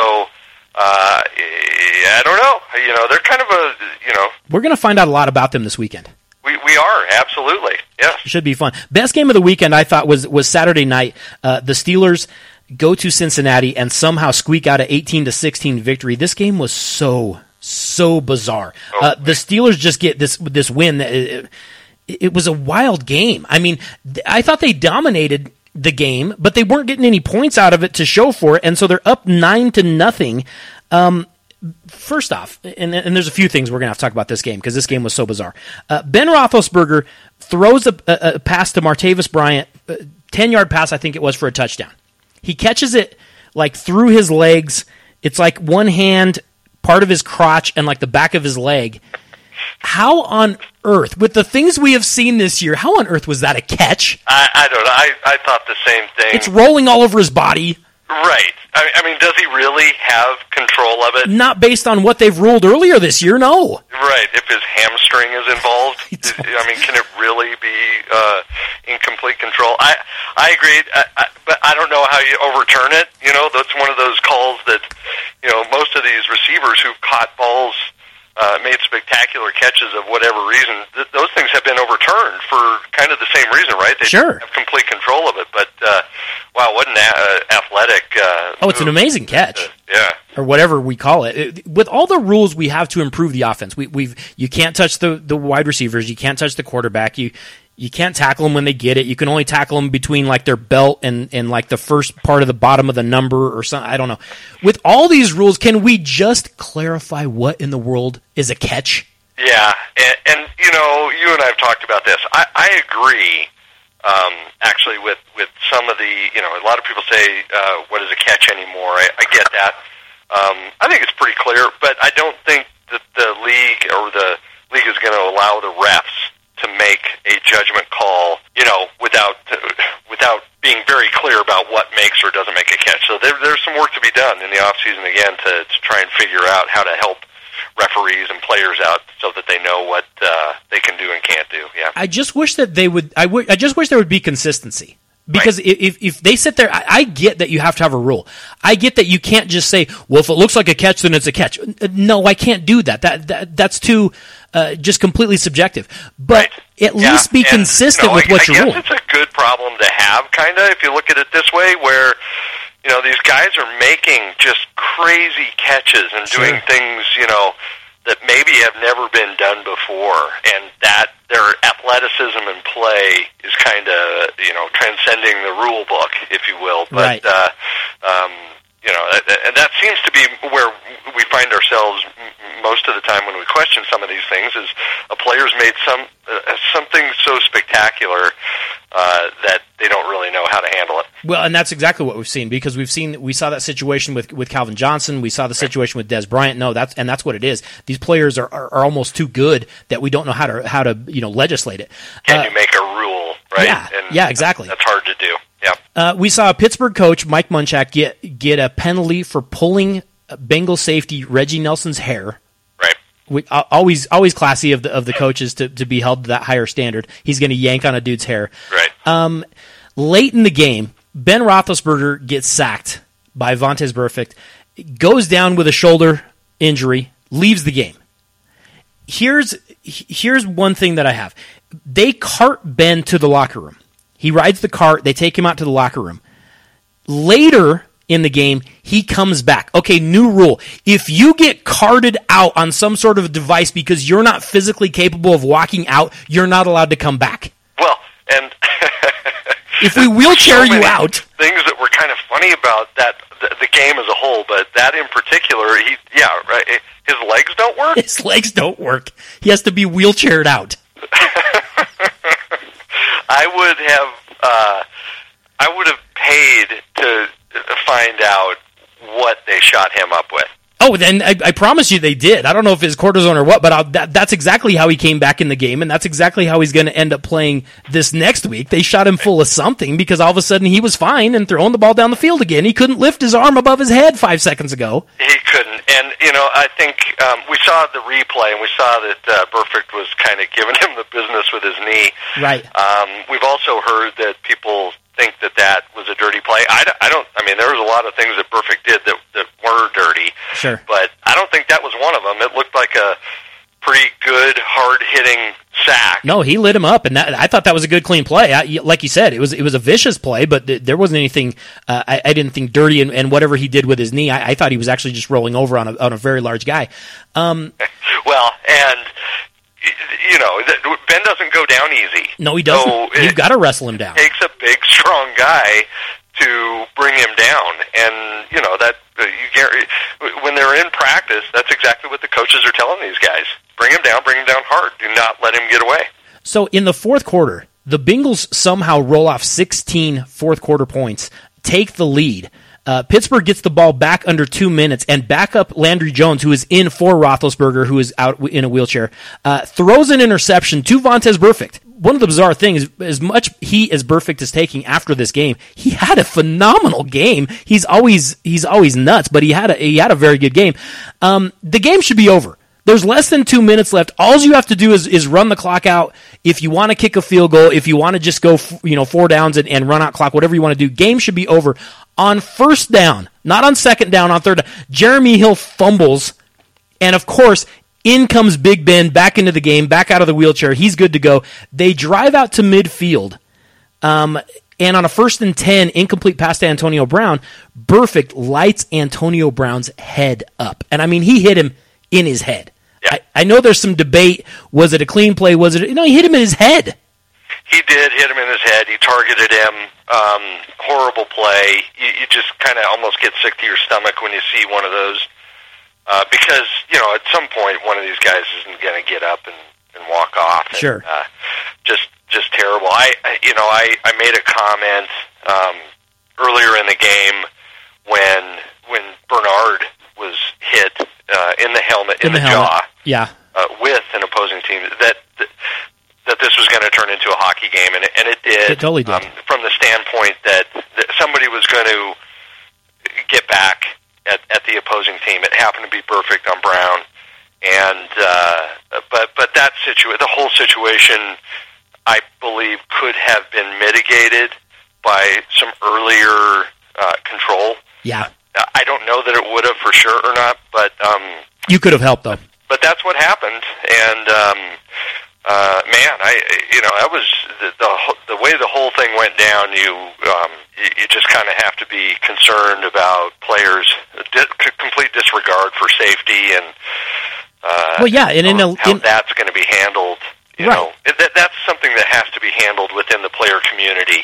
uh, I don't know. You know, they're kind of a, you know. We're going to find out a lot about them this weekend. We we are, absolutely. Yes. It should be fun. Best game of the weekend, I thought, was, was Saturday night. Uh, the Steelers go to Cincinnati and somehow squeak out an eighteen to sixteen victory. This game was so, so bizarre. Oh, uh, the Steelers just get this this win. It, it was a wild game. I mean, I thought they dominated the game, but they weren't getting any points out of it to show for it, and so they're up nine to nothing. Um, first off, and, and there's a few things we're going to have to talk about this game because this game was so bizarre. Uh, Ben Roethlisberger throws a, a, a pass to Martavis Bryant, uh, ten-yard pass, I think it was, for a touchdown. He catches it like through his legs. It's like one hand, part of his crotch, and like the back of his leg. How on earth, with the things we have seen this year, how on earth was that a catch? I, I don't know. I, I thought the same thing. It's rolling all over his body. Right. I, I mean, does he really have control of it? Not based on what they've ruled earlier this year, no. Right. If his hamstring is involved, I mean, can it really be uh, in complete control? I I agree, I, I, but I don't know how you overturn it. You know, that's one of those calls that, you know, most of these receivers who've caught balls, uh, made spectacular catches of whatever reason, th- those things have been overturned for kind of the same reason, right? They sure. have complete control of it, but uh, wow, what an a- athletic uh, Oh, it's move. An amazing catch. Uh, yeah. Or whatever we call it. it. With all the rules we have to improve the offense, we, we've you can't touch the, the wide receivers, you can't touch the quarterback, you you can't tackle them when they get it, you can only tackle them between like their belt and, and like the first part of the bottom of the number or something, I don't know. With all these rules, can we just clarify what in the world is a catch? Yeah, and, and you know, you and I have talked about this. I, I agree, um, actually, with, with some of the, you know, a lot of people say, uh, what is a catch anymore? I, I get that. Um, I think it's pretty clear, but I don't think that the league or the league is going to allow the refs to make a judgment call, you know, without without being very clear about what makes or doesn't make a catch. So there, there's some work to be done in the off season again to, to try and figure out how to help referees and players out so that they know what uh, they can do and can't do. Yeah, I just wish that they would. I, w- I just wish there would be consistency. Because right. if if they sit there, I, I get that you have to have a rule. I get that you can't just say, "Well, if it looks like a catch, then it's a catch." No, I can't do that. That, that that's too uh, just completely subjective. But right. at yeah. least be and, consistent you know, with I, what I you're guess ruling. It's a good problem to have, kind of, if you look at it this way, where you know these guys are making just crazy catches and sure. doing things, you know, that maybe have never been done before, and that their athleticism and play is kind of, you know, transcending the rule book, if you will. But, right. uh, um, you know, and that seems to be where we find ourselves most of the time when we question some of these things, is a player's made some uh, something so spectacular uh, that they don't really know how to handle it. Well, and that's exactly what we've seen, because we've seen we saw that situation with, with Calvin Johnson, we saw the situation with Dez Bryant. No, that's and that's what it is. These players are, are, are almost too good that we don't know how to how to you know legislate it. Can uh, you make a rule, right? Yeah, and yeah, exactly. That's hard to do. Yeah. Uh, we saw a Pittsburgh coach, Mike Munchak, get get a penalty for pulling Bengal safety Reggie Nelson's hair. Right. We, uh, always always classy of the of the coaches to, to be held to that higher standard. He's going to yank on a dude's hair. Right. Um, late in the game, Ben Roethlisberger gets sacked by Vontaze Burfict, goes down with a shoulder injury, leaves the game. Here's here's one thing that I have. They cart Ben to the locker room. He rides the cart. They take him out to the locker room. Later in the game, he comes back. Okay, new rule. If you get carted out on some sort of device because you're not physically capable of walking out, you're not allowed to come back. Well, and if we wheelchair so you out, things that were kind of funny about that the, the game as a whole, but that in particular, he yeah, right, his legs don't work. His legs don't work. He has to be wheelchaired out. I would have, uh, I would have paid to find out what they shot him up with. Oh, then I, I promise you they did. I don't know if it's cortisone or what, but I'll, that, that's exactly how he came back in the game, and that's exactly how he's going to end up playing this next week. They shot him full of something because all of a sudden he was fine and throwing the ball down the field again. He couldn't lift his arm above his head five seconds ago. He couldn't. And, you know, I think um, we saw the replay, and we saw that uh, Burfict was kind of giving him the business with his knee. Right. Um, we've also heard that people think that that was a dirty play. I don't, I don't, I mean, there was a lot of things that Burfict did that, that were dirty. Sure. But I don't think that was one of them. It looked like a pretty good, hard-hitting sack. No, he lit him up, and that, I thought that was a good, clean play. I, like you said, it was it was a vicious play, but th- there wasn't anything, uh, I, I didn't think dirty, and, and whatever he did with his knee, I, I thought he was actually just rolling over on a, on a very large guy. Um, well, and... You know, Ben doesn't go down easy. No, he doesn't. So You've got to wrestle him down. It takes a big, strong guy to bring him down, and you know that uh, you when they're in practice, that's exactly what the coaches are telling these guys: bring him down, bring him down hard. Do not let him get away. So in the fourth quarter, the Bengals somehow roll off sixteen fourth quarter points, take the lead. Uh, Pittsburgh gets the ball back under two minutes, and backup Landry Jones, who is in for Roethlisberger, who is out in a wheelchair, uh, throws an interception to Vontaze Burfict. One of the bizarre things, as much he as Burfict is taking after this game, he had a phenomenal game. He's always he's always nuts, but he had a he had a very good game. Um, the game should be over. There's less than two minutes left. All you have to do is, is run the clock out. If you want to kick a field goal, if you want to just go, you know, four downs and, and run out clock, whatever you want to do, game should be over. On first down, not on second down, on third down, Jeremy Hill fumbles, and of course, in comes Big Ben back into the game, back out of the wheelchair. He's good to go. They drive out to midfield, um, and on a first and ten, incomplete pass to Antonio Brown, Burfict lights Antonio Brown's head up. And I mean, he hit him in his head. Yeah. I, I know there's some debate. Was it a clean play? Was it? No, he hit him in his head. He did hit him in his head. He targeted him. Um, horrible play. You, you just kind of almost get sick to your stomach when you see one of those. Uh, because, you know, at some point, one of these guys isn't going to get up and, and walk off. And, sure. Uh, just just terrible. I, I you know, I, I made a comment um, earlier in the game when when Bernard was hit uh, in the helmet, in, in the, the helmet. jaw, yeah, uh, with an opposing team, that, that that this was going to turn into a hockey game, and it, and it did. It totally did. Um, from the standpoint that, that somebody was going to get back at, at the opposing team. It happened to be Burfict on Brown, and uh, but but that situa- the whole situation, I believe, could have been mitigated by some earlier uh, control. Yeah. I don't know that it would have for sure or not, but um, you could have helped though. But that's what happened, and um, uh, man, I you know that was the, the the way the whole thing went down. You um, you, you just kind of have to be concerned about players' di- complete disregard for safety and uh, well, yeah, and in a, how in, that's going to be handled. You right. know, it, that, that's something that has to be handled within the player community.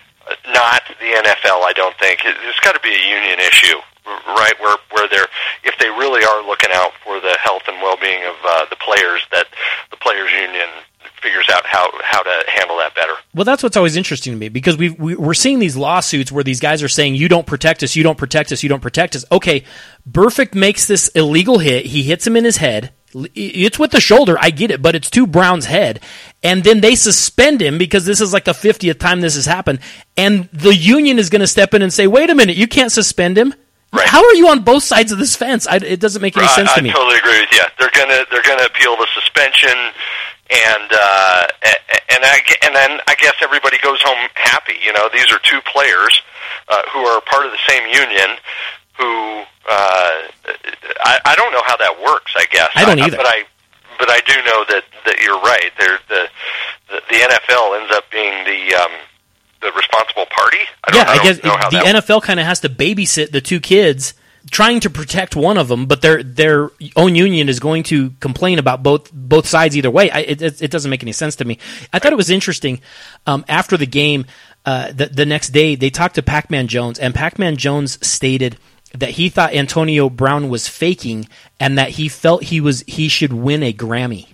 Not the N F L, I don't think. It's got to be a union issue, right? Where where they're, if they really are looking out for the health and well-being of uh, the players, that the players' union figures out how, how to handle that better. Well, that's what's always interesting to me, because we've, we, we're seeing these lawsuits where these guys are saying, you don't protect us, you don't protect us, you don't protect us. Okay, Burfict makes this illegal hit. He hits him in his head. It's with the shoulder, I get it, but it's to Brown's head. And then they suspend him because this is like the fiftieth time this has happened. And the union is going to step in and say, wait a minute, you can't suspend him? Right. How are you on both sides of this fence? I, it doesn't make any I, sense I to me. I totally agree with you. They're gonna they're gonna appeal the suspension, and uh, and I and then I guess everybody goes home happy. You know, these are two players uh, who are part of the same union, who uh, I, I don't know how that works. I guess I don't either. I, but I but I do know that, that you're right. There, the, the the N F L ends up being the um, the responsible party. I don't, yeah, I don't I guess know how the that N F L kind of has to babysit the two kids, trying to protect one of them, but their their own union is going to complain about both both sides either way. I, it, it doesn't make any sense to me. I thought it was interesting. Um, after the game, uh, the, the next day, they talked to Pac-Man Jones, and Pac-Man Jones stated that he thought Antonio Brown was faking, and that he felt he was he should win a Grammy.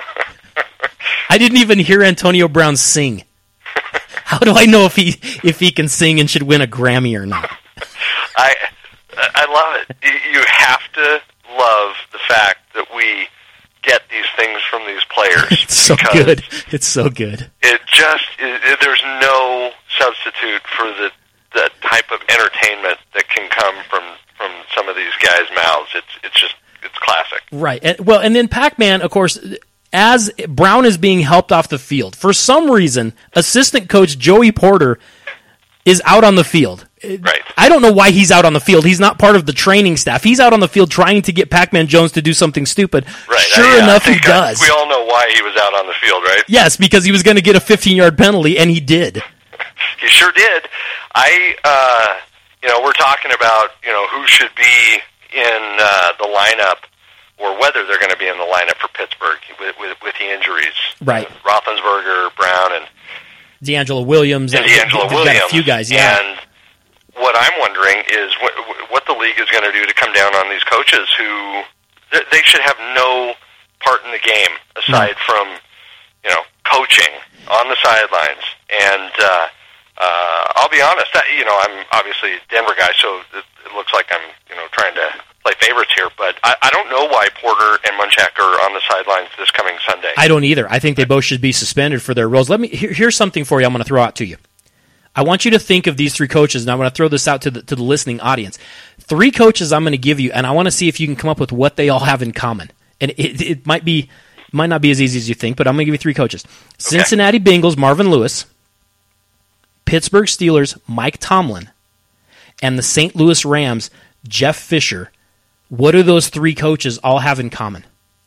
I didn't even hear Antonio Brown sing. How do I know if he if he can sing and should win a Grammy or not? I. I love it. You have to love the fact that we get these things from these players. It's so good. It's so good. It just it, there's no substitute for the the type of entertainment that can come from, from some of these guys' mouths. It's it's just it's classic. Right. And, well, and then Pac-Man, of course, as Brown is being helped off the field, for some reason, assistant coach Joey Porter is out on the field. Right. I don't know why he's out on the field. He's not part of the training staff. He's out on the field trying to get Pac-Man Jones to do something stupid. Right. Sure I, yeah, enough, I he does. I, we all know why he was out on the field, right? Yes, because he was going to get a fifteen-yard penalty, and he did. He sure did. I, uh, you know, we're talking about, you know, who should be in uh, the lineup or whether they're going to be in the lineup for Pittsburgh with, with, with the injuries. Right. Uh, Roethlisberger, Brown, and DeAngelo Williams. And DeAngelo Williams. Williams. Got a few guys, yeah. And what I'm wondering is what, what the league is going to do to come down on these coaches who they should have no part in the game aside no. from, you know, coaching on the sidelines. And uh, uh, I'll be honest, that, you know, I'm obviously a Denver guy, so it, it looks like I'm, you know, trying to play favorites here, but I, I don't know why Porter and Munchak are on the sidelines this coming Sunday. I don't either. I think they both should be suspended for their roles. Let me here, here's something for you I'm going to throw out to you. I want you to think of these three coaches, and I want to throw this out to the to the listening audience. Three coaches I'm going to give you, and I want to see if you can come up with what they all have in common. And it, it might be might not be as easy as you think, but I'm going to give you three coaches. Okay. Cincinnati Bengals, Marvin Lewis. Pittsburgh Steelers, Mike Tomlin. And the Saint Louis Rams, Jeff Fisher. What do those three coaches all have in common?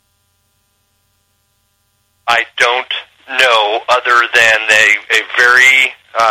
I don't know, other than a, a very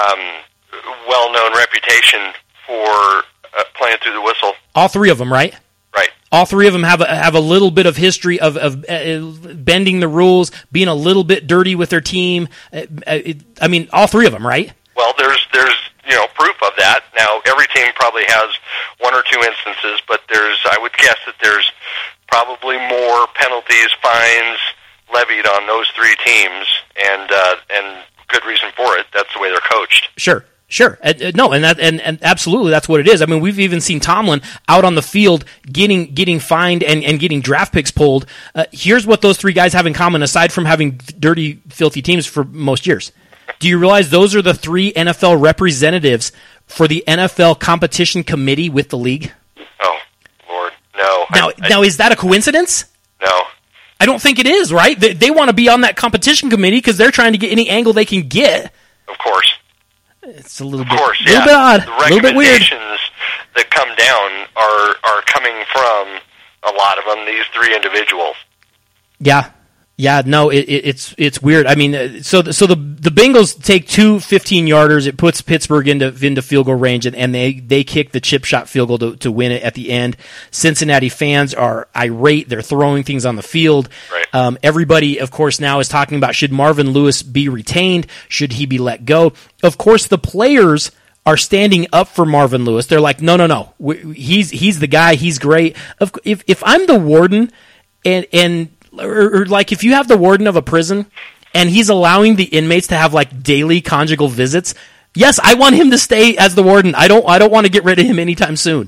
um, well-known reputation for uh, playing through the whistle. All three of them, right? Right. All three of them have a, have a little bit of history of, of uh, bending the rules, being a little bit dirty with their team. Uh, it, I mean, all three of them, right? Well, there's there's you know proof of that. Now, every team probably has one or two instances, but there's I would guess that there's probably more penalties, fines levied on those three teams, and uh, and good reason for it. That's the way they're coached. Sure. Sure. Uh, no, and that and, and absolutely that's what it is. I mean, we've even seen Tomlin out on the field getting getting fined and, and getting draft picks pulled. Uh, here's what those three guys have in common, aside from having dirty, filthy teams for most years. Do you realize those are the three N F L representatives for the N F L competition committee with the league? Oh, Lord, no. Now, I, I, now is that a coincidence? No. I don't think it is, right? They, they want to be on that competition committee because they're trying to get any angle they can get. Of course. It's a little of bit, course, little yeah. bit odd, The a little bit weird. recommendations that come down are are coming from a lot of them. These three individuals. Yeah, yeah. No, it, it, it's it's weird. I mean, so the, so the the Bengals take two fifteen-yarders. It puts Pittsburgh into into field goal range, and, and they they kick the chip shot field goal to, to win it at the end. Cincinnati fans are irate. They're throwing things on the field. Right. Um, everybody, of course, now is talking about, should Marvin Lewis be retained? Should he be let go? Of course, the players are standing up for Marvin Lewis. They're like, no, no, no. We, he's he's the guy. He's great. Of, if if I'm the warden, and and or, or like if you have the warden of a prison, and he's allowing the inmates to have like daily conjugal visits, yes, I want him to stay as the warden. I don't I don't want to get rid of him anytime soon.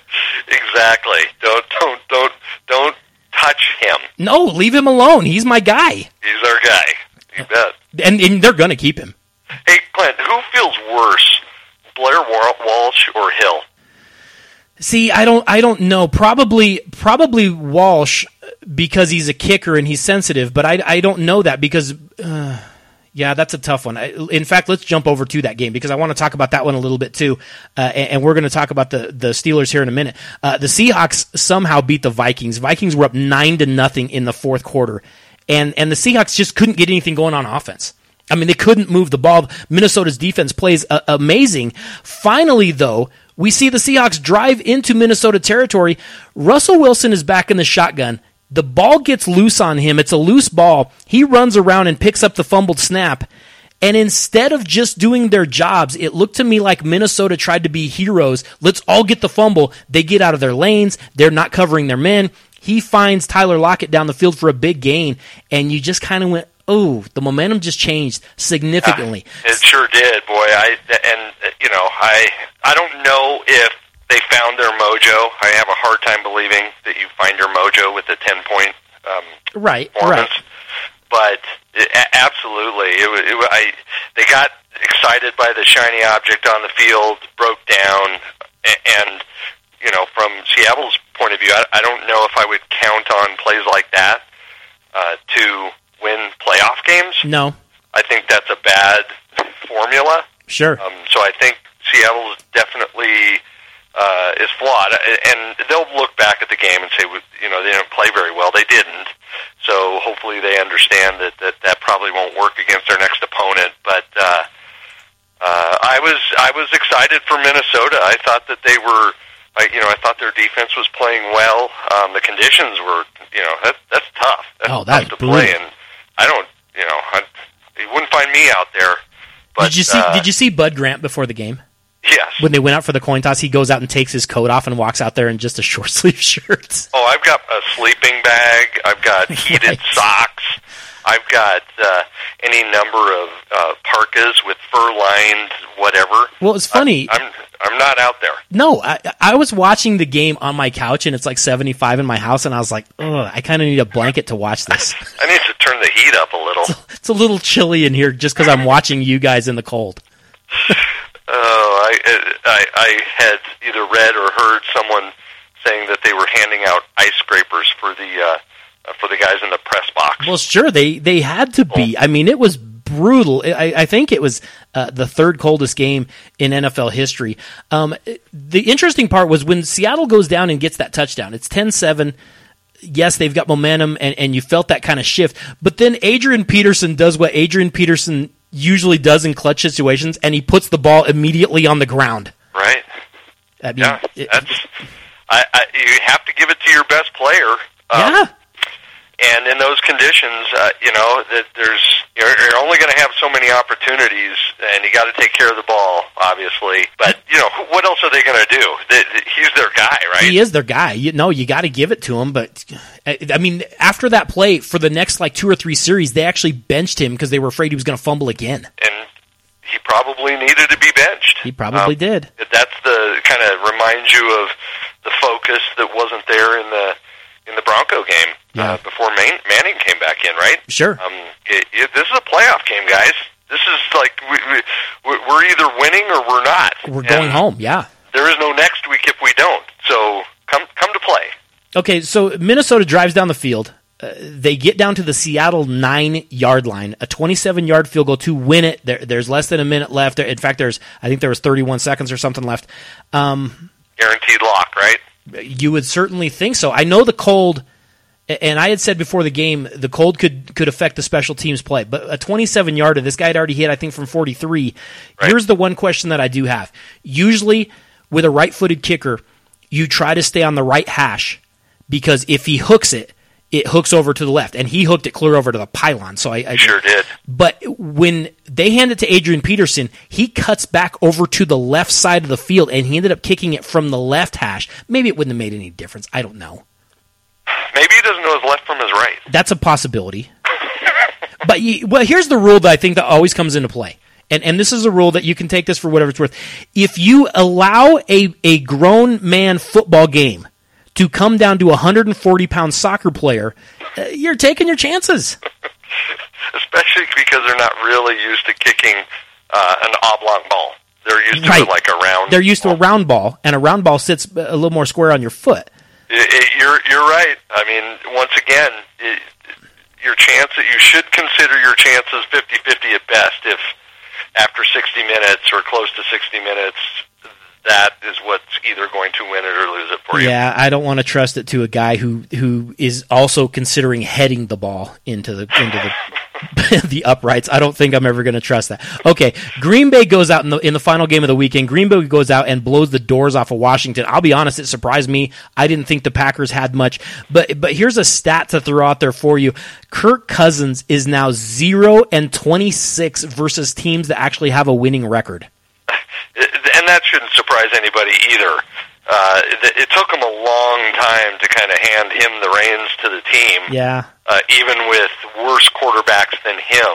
Exactly. Don't don't don't don't touch him. No, leave him alone. He's my guy. He's our guy. You bet. And, and they're going to keep him. Hey, Clint, who feels worse, Blair Walsh or Hill? See, I don't I don't know. Probably probably Walsh, because he's a kicker and he's sensitive, but I, I don't know that because uh, Yeah, that's a tough one. In fact, let's jump over to that game because I want to talk about that one a little bit too, uh, and, and we're going to talk about the, the Steelers here in a minute. Uh, the Seahawks somehow beat the Vikings. Vikings were up nine to nothing in the fourth quarter, and and the Seahawks just couldn't get anything going on offense. I mean, they couldn't move the ball. Minnesota's defense plays uh, amazing. Finally, though, we see the Seahawks drive into Minnesota territory. Russell Wilson is back in the shotgun. The ball gets loose on him. It's a loose ball. He runs around and picks up the fumbled snap. And instead of just doing their jobs, it looked to me like Minnesota tried to be heroes. Let's all get the fumble. They get out of their lanes. They're not covering their men. He finds Tyler Lockett down the field for a big gain. And you just kind of went, oh, the momentum just changed significantly. Uh, it sure did, boy. I and you know, I I don't know if they found their mojo. I have a hard time believing that you find your mojo with a ten-point um, right, performance. Right. But it, absolutely, it, it, I they got excited by the shiny object on the field, broke down, and you know, from Seattle's point of view, I, I don't know if I would count on plays like that uh, to win playoff games. No. I think that's a bad formula. Sure. Um, so I think Seattle is definitely uh, is flawed, and they'll look back at the game and say, you know, they didn't play very well. They didn't. So hopefully they understand that that, that probably won't work against their next opponent. But uh, uh, I was I was excited for Minnesota. I thought that they were, I, you know, I thought their defense was playing well. Um, the conditions were, you know, that, that's tough. That's oh, that's tough to play, and I don't, you know, I, you wouldn't find me out there. But, did you see? Uh, did you see Bud Grant before the game? Yes. When they went out for the coin toss, he goes out and takes his coat off and walks out there in just a short sleeve shirt. Oh, I've got a sleeping bag. I've got heated right. socks. I've got uh, any number of uh, parkas with fur-lined whatever. Well, it's funny. I, I'm I'm not out there. No, I, I was watching the game on my couch, and it's like seventy-five in my house, and I was like, ugh, I kind of need a blanket to watch this. I need to turn the heat up a little. It's, it's a little chilly in here just because I'm watching you guys in the cold. Oh, I, I I had either read or heard someone saying that they were handing out ice scrapers for the uh, for the guys in the press box. Well, sure, they they had to be. I mean, it was brutal. I, I think it was uh, the third coldest game in N F L history. Um, the interesting part was when Seattle goes down and gets that touchdown. It's ten seven. Yes, they've got momentum, and, and you felt that kind of shift. But then Adrian Peterson does what Adrian Peterson usually does in clutch situations, and he puts the ball immediately on the ground. Right. I mean, yeah, it, that's. I, I, you have to give it to your best player. Um, yeah. And in those conditions, uh, you know, that there's you're, you're only going to have so many opportunities, and you got to take care of the ball, obviously. But you know, what else are they going to do? They, he's their guy, right? He is their guy. You know, you got to give it to him. But I mean, after that play, for the next like two or three series, they actually benched him because they were afraid he was going to fumble again. And he probably needed to be benched. He probably um, did. That's the kind of reminds you of the focus that wasn't there in the. in the Bronco game yeah. uh, before Man- Manning came back in, right? Sure. Um, it, it, this is a playoff game, guys. This is like we, we, we're either winning or we're not. We're going and home, yeah. There is no next week if we don't. So come come to play. Okay, so Minnesota drives down the field. Uh, they get down to the Seattle nine-yard line, a twenty-seven-yard field goal to win it. There, there's less than a minute left. There, in fact, there's I think there was thirty-one seconds or something left. Um, Guaranteed lock, right? You would certainly think so. I know the cold, and I had said before the game, the cold could, could affect the special teams play. But a twenty-seven-yarder, this guy had already hit, I think, from forty-three. Right. Here's the one question that I do have. Usually, with a right-footed kicker, you try to stay on the right hash, because if he hooks it, it hooks over to the left, and he hooked it clear over to the pylon. So I, I sure did. But when they hand it to Adrian Peterson, he cuts back over to the left side of the field, and he ended up kicking it from the left hash. Maybe it wouldn't have made any difference. I don't know. Maybe he doesn't know his left from his right. That's a possibility. But you, well, here's the rule that I think that always comes into play. And and this is a rule that you can take this for whatever it's worth. If you allow a, a grown man football game to come down to a one hundred forty pound soccer player, uh, you're taking your chances. Especially because they're not really used to kicking uh, an oblong ball. They're used to right. it like a round They're used ball. to a round ball, and a round ball sits a little more square on your foot. It, it, you're you're right. I mean, once again, it, your chance, you should consider your chances fifty-fifty at best if after sixty minutes or close to sixty minutes, that is what's either going to win it or lose it for you. Yeah, I don't want to trust it to a guy who, who is also considering heading the ball into the into the the uprights. I don't think I'm ever going to trust that. Okay, Green Bay goes out in the in the final game of the weekend. Green Bay goes out and blows the doors off of Washington. I'll be honest, it surprised me. I didn't think the Packers had much, but but here's a stat to throw out there for you. Kirk Cousins is now zero and twenty-six versus teams that actually have a winning record. And that shouldn't surprise anybody either. Uh, it, it took him a long time to kind of hand him the reins to the team. Yeah. Uh, even with worse quarterbacks than him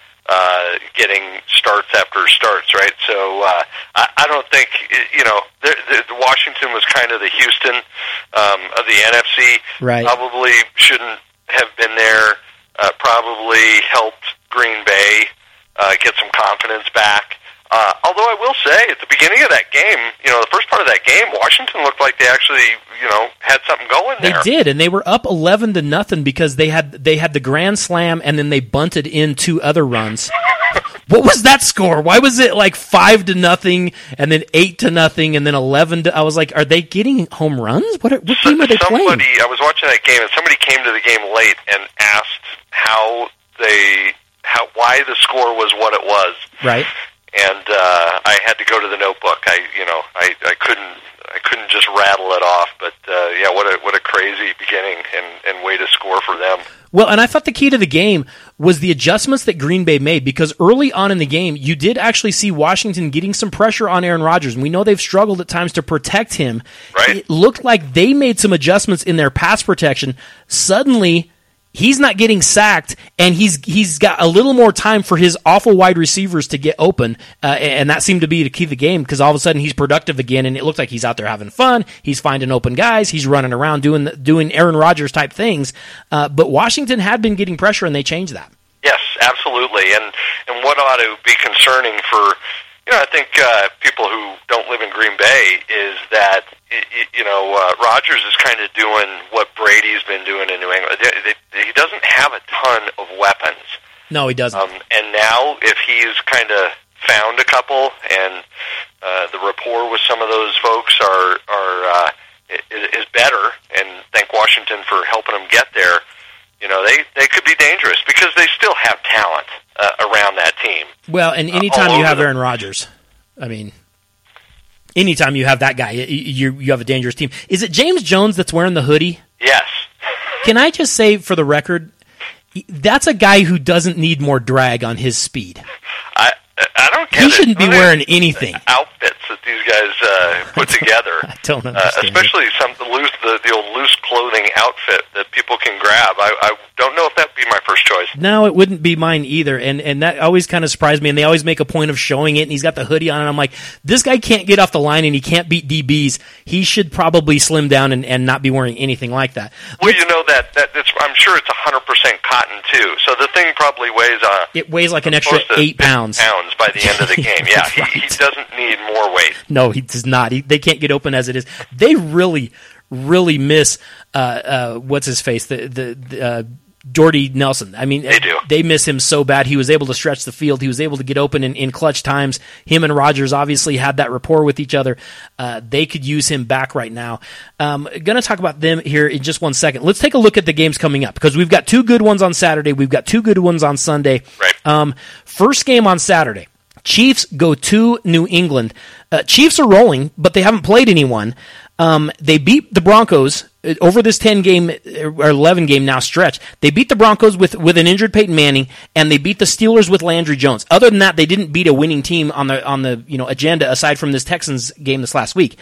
uh, getting starts after starts, right? So uh, I, I don't think, you know, the, the, Washington was kind of the Houston um, of the N F C. Right. Probably shouldn't have been there. Uh, probably helped Green Bay uh, get some confidence back. Uh, although I will say, at the beginning of that game, you know, the first part of that game, Washington looked like they actually, you know, had something going there. They did, and they were up eleven to nothing because they had they had the grand slam, and then they bunted in two other runs. What was that score? Why was it like five to nothing, and then eight to nothing, and then eleven to? I was like, are they getting home runs? What, are, what so, game are they somebody, playing? I was watching that game, and somebody came to the game late and asked how they, how why the score was what it was. Right. And uh, I had to go to the notebook. I, you know, I, I couldn't, I couldn't just rattle it off. But uh, yeah, what a what a crazy beginning and, and way to score for them. Well, and I thought the key to the game was the adjustments that Green Bay made, because early on in the game, you did actually see Washington getting some pressure on Aaron Rodgers, and we know they've struggled at times to protect him. Right. It looked like they made some adjustments in their pass protection. Suddenly, he's not getting sacked, and he's he's got a little more time for his awful wide receivers to get open, uh, and that seemed to be the key to the game, because all of a sudden he's productive again, and it looked like he's out there having fun. He's finding open guys. He's running around doing doing Aaron Rodgers type things. Uh, but Washington had been getting pressure, and they changed that. Yes, absolutely, and and what ought to be concerning for, you know, I think uh, people who don't live in Green Bay is that, you know, uh, Rodgers is kind of doing what Brady's been doing in New England. He doesn't have a ton of weapons. No, he doesn't. Um, and now, if he's kind of found a couple, and uh, the rapport with some of those folks are are uh, is better, and thank Washington for helping them get there. You know, they, they could be dangerous because they still have talent uh, around that team. Well, and anytime uh, you have them. Aaron Rodgers, I mean, anytime you have that guy, you you have a dangerous team. Is it James Jones that's wearing the hoodie? Yes. Can I just say, for the record, that's a guy who doesn't need more drag on his speed. I I don't get He it. shouldn't be wearing anything. Outfits that these guys uh, put together. I don't understand. Uh, especially some the loose the, the old loose clothing outfit that people can grab. I, I don't know if that'd be my first choice. No, it wouldn't be mine either, and and that always kind of surprised me. And they always make a point of showing it, and he's got the hoodie on, and I'm like, this guy can't get off the line, and he can't beat D Bs. He should probably slim down and, and not be wearing anything like that. Well, Let's, you know that that it's, I'm sure it's one hundred percent cotton too. So the thing probably weighs uh, it weighs like an extra eight pounds. Pounds by the end of the game. Yeah, right. he, he doesn't need more weight. No, he does not. He, they can't get open as it is. They really, really miss uh, uh, what's his face the the. the uh, Jordy Nelson. I mean, they do. They miss him so bad. He was able to stretch the field. He was able to get open in, in clutch times. Him and Rodgers obviously had that rapport with each other. Uh, they could use him back right now. Um, going to talk about them here in just one second. Let's take a look at the games coming up, because we've got two good ones on Saturday. We've got two good ones on Sunday. Right. Um, first game on Saturday. Chiefs go to New England. Uh, Chiefs are rolling, but they haven't played anyone. Um, they beat the Broncos over this ten-game or eleven-game now stretch. They beat the Broncos with, with an injured Peyton Manning, and they beat the Steelers with Landry Jones. Other than that, they didn't beat a winning team on the on the you know agenda aside from this Texans game this last week.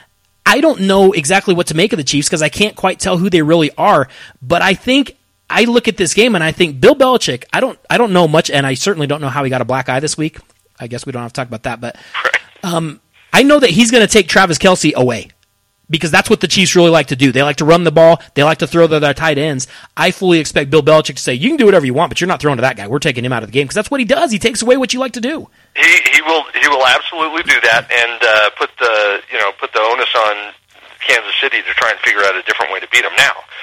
I don't know exactly what to make of the Chiefs because I can't quite tell who they really are, but I think I look at this game and I think Bill Belichick, I don't I don't know much, and I certainly don't know how he got a black eye this week. I guess we don't have to talk about that, but um, I know that he's going to take Travis Kelce away, because that's what the Chiefs really like to do. They like to run the ball. They like to throw to their tight ends. I fully expect Bill Belichick to say, you can do whatever you want, but you're not throwing to that guy. We're taking him out of the game, because that's what he does. He takes away what you like to do. He he will he will absolutely do that, and uh, put the you know put the onus on Kansas City to try and figure out a different way to beat him. Now,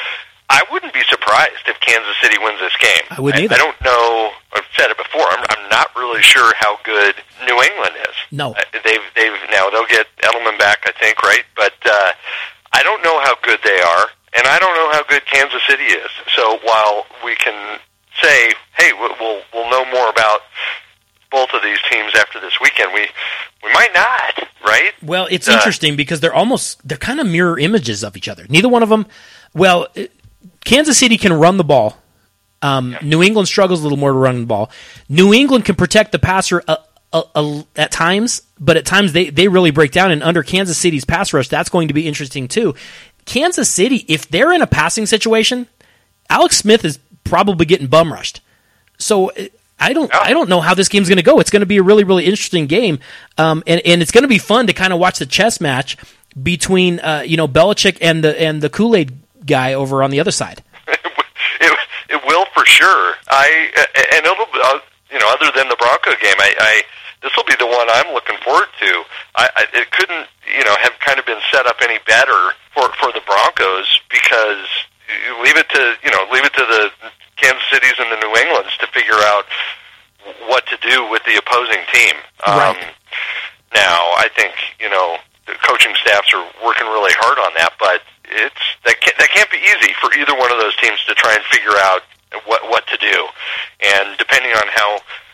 I wouldn't be surprised if Kansas City wins this game. I wouldn't either. I, I don't know. I've said it before. I'm, I'm not really sure how good New England is. No, uh, they've they've now they'll get Edelman back, I think, right? But uh, I don't know how good they are, and I don't know how good Kansas City is. So while we can say, hey, we'll we'll know more about both of these teams after this weekend, we we might not, right? Well, it's uh, interesting because they're almost they're kind of mirror images of each other. Neither one of them. Well, Kansas City can run the ball. Um, yeah. New England struggles a little more to run the ball. New England can protect the passer a, a, a, at times, but at times they, they really break down. And under Kansas City's pass rush, that's going to be interesting too. Kansas City, if they're in a passing situation, Alex Smith is probably getting bum rushed. So I don't I don't know how this game's going to go. It's going to be a really, really interesting game, um, and, and it's going to be fun to kind of watch the chess match between uh, you know Belichick and the and the Kool-Aid guy over on the other side. it, it will for sure. I and it'll uh, you know other than the Bronco game, I, I this will be the one I'm looking forward to. I, I it couldn't you know have kind of been set up any better for for the Broncos, because you leave it to you know leave it to the Kansas Cities and the New Englands to figure out what to do with the opposing team. Right. Um, now, I think you know the coaching staffs are working really hard on that, but it's that can't, that can't be easy for either one of those teams to try and figure out what what to do. And depending on how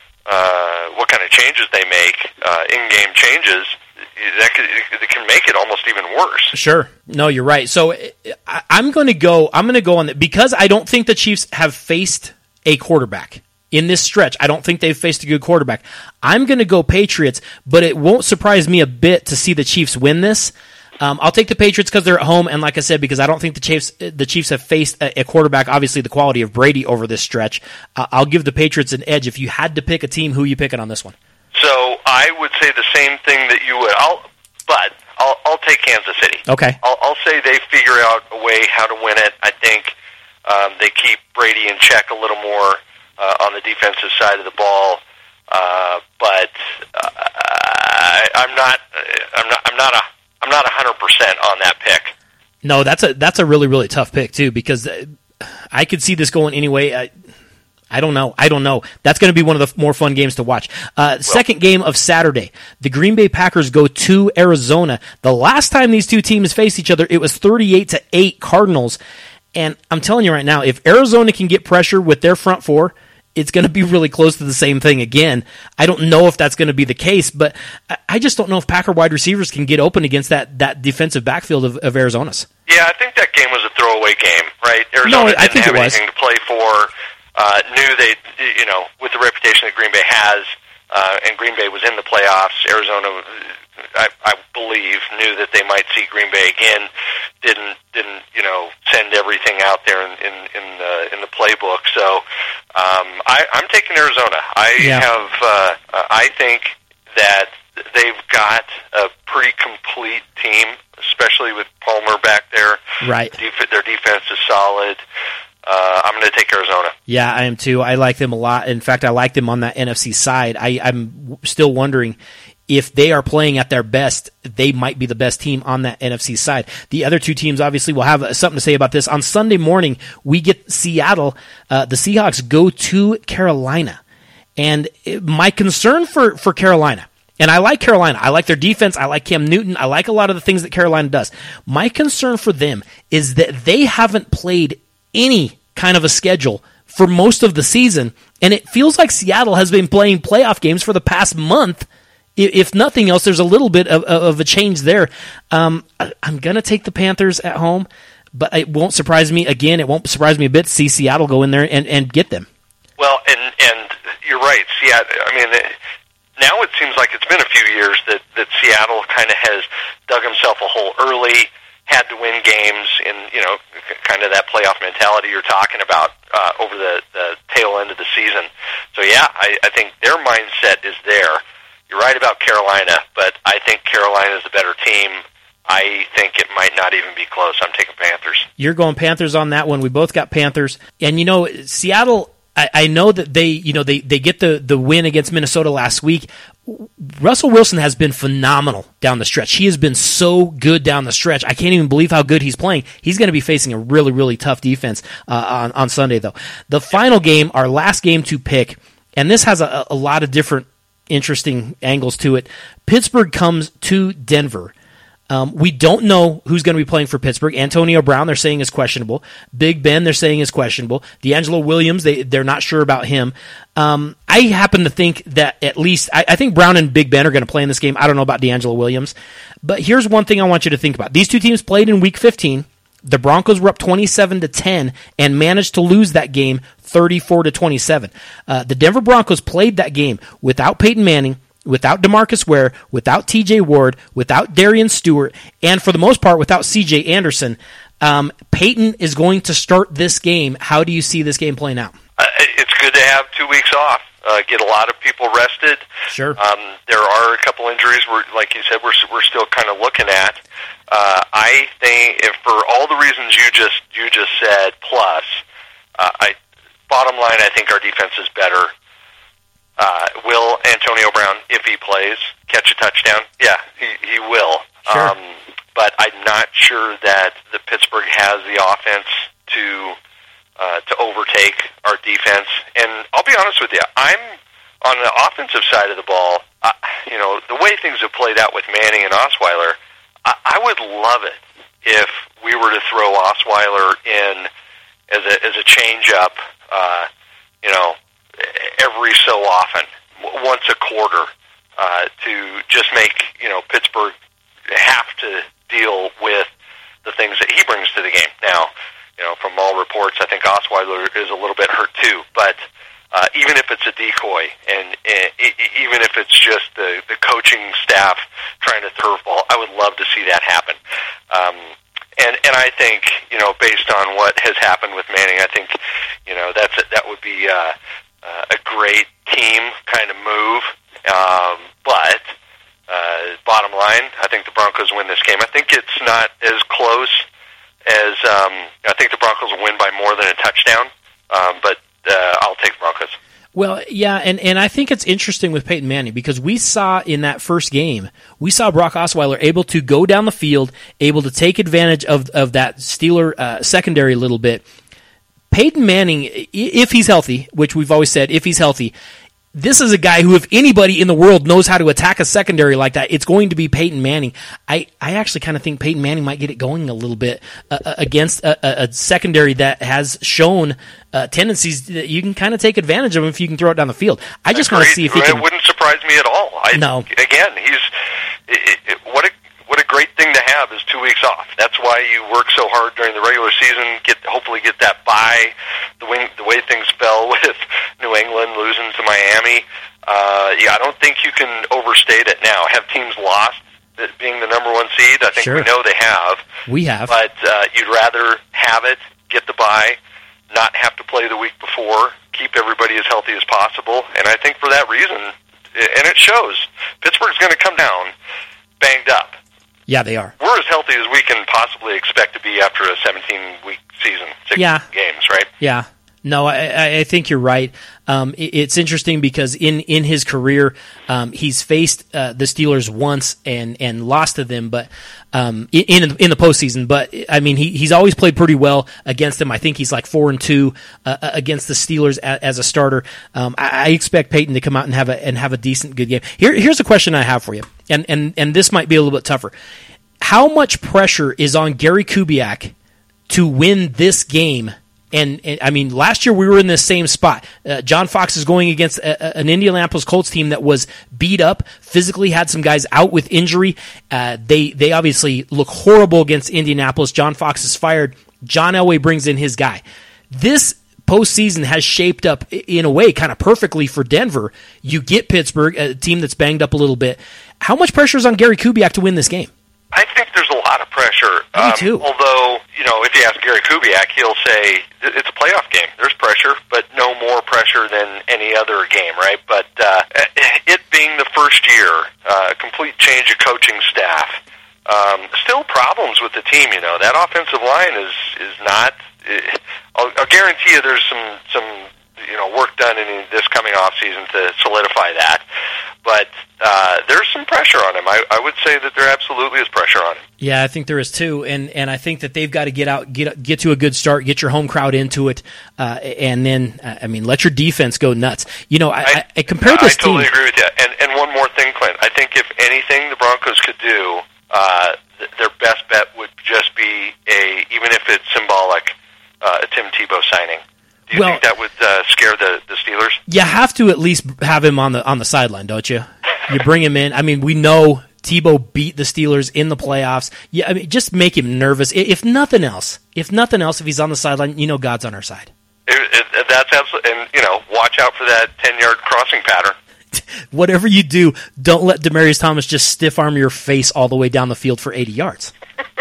uh, what kind of changes they make, uh, in-game changes, that could, it can make it almost even worse. Sure. No, you're right. So I, I'm going to go. I'm going to go on that because I don't think the Chiefs have faced a quarterback in this stretch. I don't think they've faced a good quarterback. I'm going to go Patriots, but it won't surprise me a bit to see the Chiefs win this. Um, I'll take the Patriots because they're at home, and like I said, because I don't think the Chiefs the Chiefs have faced a, a quarterback. Obviously, the quality of Brady over this stretch. Uh, I'll give the Patriots an edge. If you had to pick a team, who are you picking on this one? So I would say the same thing that you would. I'll, but I'll, I'll take Kansas City. Okay. I'll, I'll say they figure out a way how to win it. I think um, they keep Brady in check a little more uh, on the defensive side of the ball. Uh, but uh, I, I'm not. I'm not. I'm not a. I'm not one hundred percent on that pick. No, that's a that's a really really tough pick too, because I could see this going anyway. I, I don't know. I don't know. That's going to be one of the more fun games to watch. Uh, well, second game of Saturday, the Green Bay Packers go to Arizona. The last time these two teams faced each other, it was thirty-eight to eight Cardinals. And I'm telling you right now, if Arizona can get pressure with their front four, it's going to be really close to the same thing again. I don't know if that's going to be the case, but I just don't know if Packer wide receivers can get open against that, that defensive backfield of, of Arizona's. Yeah, I think that game was a throwaway game, right? Arizona no, didn't I think have it was. anything to play for. Uh, knew they, you know, with the reputation that Green Bay has, uh, and Green Bay was in the playoffs. Arizona, I, I believe, knew that they might see Green Bay again. Didn't, didn't, you know, send everything out there in in in the, in the playbook. So um, I, I'm taking Arizona. I yeah. have, uh, I think that they've got a pretty complete team, especially with Palmer back there. Right, Def- their defense is solid. Uh, I'm going to take Arizona. Yeah, I am too. I like them a lot. In fact, I like them on that N F C side. I, I'm still wondering if they are playing at their best, they might be the best team on that N F C side. The other two teams obviously will have something to say about this. On Sunday morning, we get Seattle. Uh, the Seahawks go to Carolina. And my concern for, for Carolina, and I like Carolina. I like their defense. I like Cam Newton. I like a lot of the things that Carolina does. My concern for them is that they haven't played any kind of a schedule for most of the season, and it feels like Seattle has been playing playoff games for the past month. If nothing else, there's a little bit of, of a change there. Um, I'm going to take the Panthers at home, but it won't surprise me. Again, it won't surprise me a bit to see Seattle go in there and, and get them. Well, and and you're right. Seattle, I mean, now it seems like it's been a few years that, that Seattle kind of has dug himself a hole early, had to win games in, you know, kind of that playoff mentality you're talking about uh, over the, the tail end of the season. So, yeah, I, I think their mindset is there. You're right about Carolina, but I think Carolina is the better team. I think it might not even be close. I'm taking Panthers. You're going Panthers on that one. We both got Panthers. And, you know, Seattle I, I know that they, you know, they, they get the, the win against Minnesota last week. Russell Wilson has been phenomenal down the stretch. He has been so good down the stretch. I can't even believe how good he's playing. He's going to be facing a really, really tough defense uh, on, on Sunday, though. The final game, our last game to pick, and this has a, a lot of different interesting angles to it. Pittsburgh comes to Denver. Um, we don't know who's going to be playing for Pittsburgh. Antonio Brown, they're saying, is questionable. Big Ben, they're saying, is questionable. D'Angelo Williams, they, they're not sure about him. Um, I happen to think that at least, I, I think Brown and Big Ben are going to play in this game. I don't know about D'Angelo Williams. But here's one thing I want you to think about. These two teams played in Week fifteen. The Broncos were up twenty-seven to ten and managed to lose that game thirty-four to twenty-seven. Uh, the Denver Broncos played that game without Peyton Manning, without DeMarcus Ware, without T J Ward, without Darian Stewart, and for the most part, without C J Anderson. Um, Peyton is going to start this game. How do you see this game playing out? Uh, it's good to have two weeks off, uh, get a lot of people rested. Sure. Um, there are a couple injuries, we're, like you said, we're, we're still kind of looking at. Uh, I think if for all the reasons you just you just said, plus, uh, I bottom line, I think our defense is better. Uh, will Antonio Brown, if he plays, catch a touchdown? Yeah, he, he will. Sure. Um, but I'm not sure that the Pittsburgh has the offense to uh, to overtake our defense. And I'll be honest with you, I'm on the offensive side of the ball. Uh, you know, the way things have played out with Manning and Osweiler, I, I would love it if we were to throw Osweiler in as a as a change-up, uh, you know, every so often, once a quarter, uh, to just make, you know, Pittsburgh have to deal with the things that he brings to the game. Now, you know, from all reports, I think Osweiler is a little bit hurt too, but uh, even if it's a decoy, and, and it, even if it's just the, the coaching staff trying to throw a ball, I would love to see that happen. Um, and and I think, you know, based on what has happened with Manning, I think, you know, that's that would be uh, uh, a great team kind of move. Um, but uh, bottom line, I think the Broncos win this game. I think it's not as close as um, I think the Broncos will win by more than a touchdown. Um, but uh, I'll take the Broncos. Well, yeah, and, and I think it's interesting with Peyton Manning because we saw in that first game, we saw Brock Osweiler able to go down the field, able to take advantage of, of that Steeler uh, secondary a little bit. Peyton Manning, if he's healthy, which we've always said, if he's healthy, this is a guy who, if anybody in the world knows how to attack a secondary like that, it's going to be Peyton Manning. I, I actually kind of think Peyton Manning might get it going a little bit uh, against a, a secondary that has shown uh, tendencies that you can kind of take advantage of if you can throw it down the field. I just want to see if he it can. It wouldn't surprise me at all. I, no. Again, he's it, it, what a what a great thing to have is two weeks off. That's why you work so hard during the regular season. Get hopefully get that bye. The way the way things fell with New England losing to Miami. Uh, yeah, I don't think you can overstate it now. Have teams lost being the number one seed? I think sure. we know they have. We have. But uh, you'd rather have it, get the bye, not have to play the week before, keep everybody as healthy as possible. And I think for that reason, and it shows, Pittsburgh's going to come down banged up. Yeah, they are. We're as healthy as we can possibly expect to be after a seventeen-week season, six yeah. games, right? Yeah. No, I, I think you're right. Um, it, it's interesting because in, in his career, um, he's faced uh, the Steelers once and, and lost to them, but um, in in the postseason. But I mean, he he's always played pretty well against them. I think he's like four and two uh, against the Steelers as, as a starter. Um, I, I expect Peyton to come out and have a and have a decent good game. Here here's a question I have for you, and and and this might be a little bit tougher. How much pressure is on Gary Kubiak to win this game? And, and I mean, last year we were in the same spot. Uh, John Fox is going against a, a, an Indianapolis Colts team that was beat up, physically had some guys out with injury. Uh, they they obviously look horrible against Indianapolis. John Fox is fired. John Elway brings in his guy. This postseason has shaped up in a way kind of perfectly for Denver. You get Pittsburgh, a team that's banged up a little bit. How much pressure is on Gary Kubiak to win this game? I think there's a lot of pressure. Me um, too. Although, you know, if you ask Gary Kubiak, he'll say it's a playoff game. There's pressure, but no more pressure than any other game, right? But uh, it being the first year, uh, complete change of coaching staff, um, still problems with the team. You know, that offensive line is is not. I'll, I'll guarantee you, there's some some you know, work done in this coming off season to solidify that. But uh, there's some pressure on him. I, I would say that there absolutely is pressure on him. Yeah, I think there is too, and and I think that they've got to get out, get get to a good start, get your home crowd into it, uh, and then uh, I mean, let your defense go nuts. You know, I, I, I compared this I totally team. agree with you. And and one more thing, Clint. I think if anything the Broncos could do, uh, th- their best bet would just be a, even if it's symbolic, uh, a Tim Tebow signing. Do you well, think that would uh, scare the, the Steelers? You have to at least have him on the on the sideline, don't you? You bring him in. I mean, we know Tebow beat the Steelers in the playoffs. Yeah, I mean, just make him nervous. If nothing else, if nothing else, if he's on the sideline, you know God's on our side. It, it, that's absolutely, and you know, watch out for that ten-yard crossing pattern. Whatever you do, don't let Demaryius Thomas just stiff arm your face all the way down the field for eighty yards.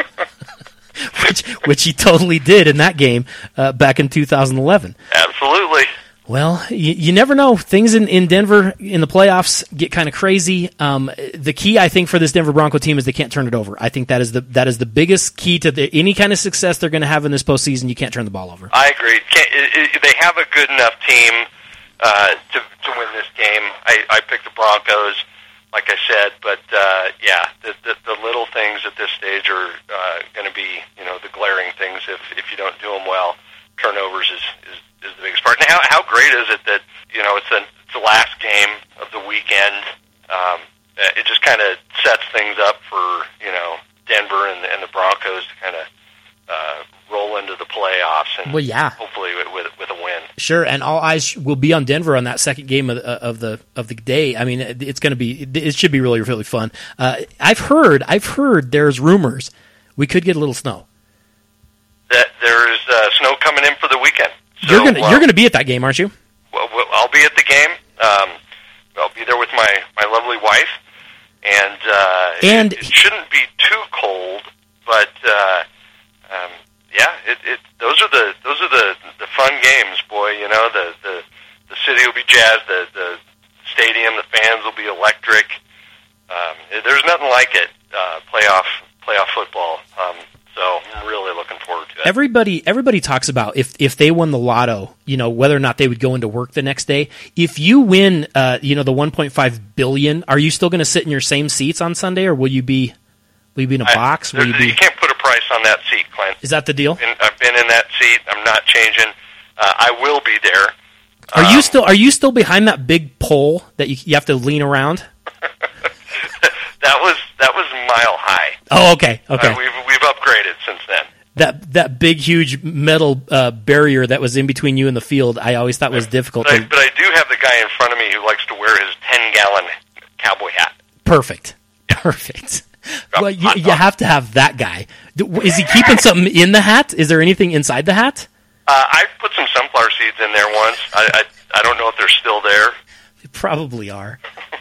which, which he totally did in that game uh, back in two thousand eleven. Absolutely. Well, you, you never know. Things in, in Denver in the playoffs get kind of crazy. Um, the key, I think, for this Denver Bronco team is they can't turn it over. I think that is the that is the biggest key to the, any kind of success they're going to have in this postseason. You can't turn the ball over. I agree. Can't, it, it, they have a good enough team uh, to to win this game. I, I picked the Broncos, like I said, but uh, yeah, the, the the little things at this stage are uh, going to be, you know, the glaring things. If if you don't do them well, turnovers is. is is the biggest part. And how, how great is it that, you know, it's the, it's the last game of the weekend. Um, it just kind of sets things up for, you know, Denver and, and the Broncos to kind of uh, roll into the playoffs and well, yeah. hopefully with, with with a win. Sure, and all eyes will be on Denver on that second game of, of the of the day. I mean, it's going to be it should be really really fun. Uh, I've heard I've heard there's rumors we could get a little snow. That there's uh, snow coming in for the weekend. So, you're gonna well, you're gonna be at that game, aren't you? Well, I'll be at the game. Um, I'll be there with my, my lovely wife, and uh, and it, it shouldn't be too cold. But uh, um, yeah, it, it those are the those are the, the fun games, boy. You know, the, the the city will be jazzed. The the stadium, the fans will be electric. Um, there's nothing like it. Uh, playoff playoff football. Um, So I'm really looking forward to it. Everybody, everybody talks about if, if they won the lotto, you know, whether or not they would go into work the next day. If you win, uh, you know, the one point five billion, are you still going to sit in your same seats on Sunday, or will you be, will you be in a I, box? Will you, be... you can't put a price on that seat, Clint. Is that the deal? And I've been in that seat. I'm not changing. Uh, I will be there. Are um, you still, are you still behind that big pole that you, you have to lean around? that was that was mile high. Oh, okay, okay. Uh, we've we've upgraded since then. That that big, huge metal uh, barrier that was in between you and the field, I always thought was difficult. But I, to... but I do have the guy in front of me who likes to wear his ten-gallon cowboy hat. Perfect, perfect. Well, you, you have to have that guy. Is he keeping something in the hat? Is there anything inside the hat? Uh, I put some sunflower seeds in there once. I, I I don't know if they're still there. They probably are.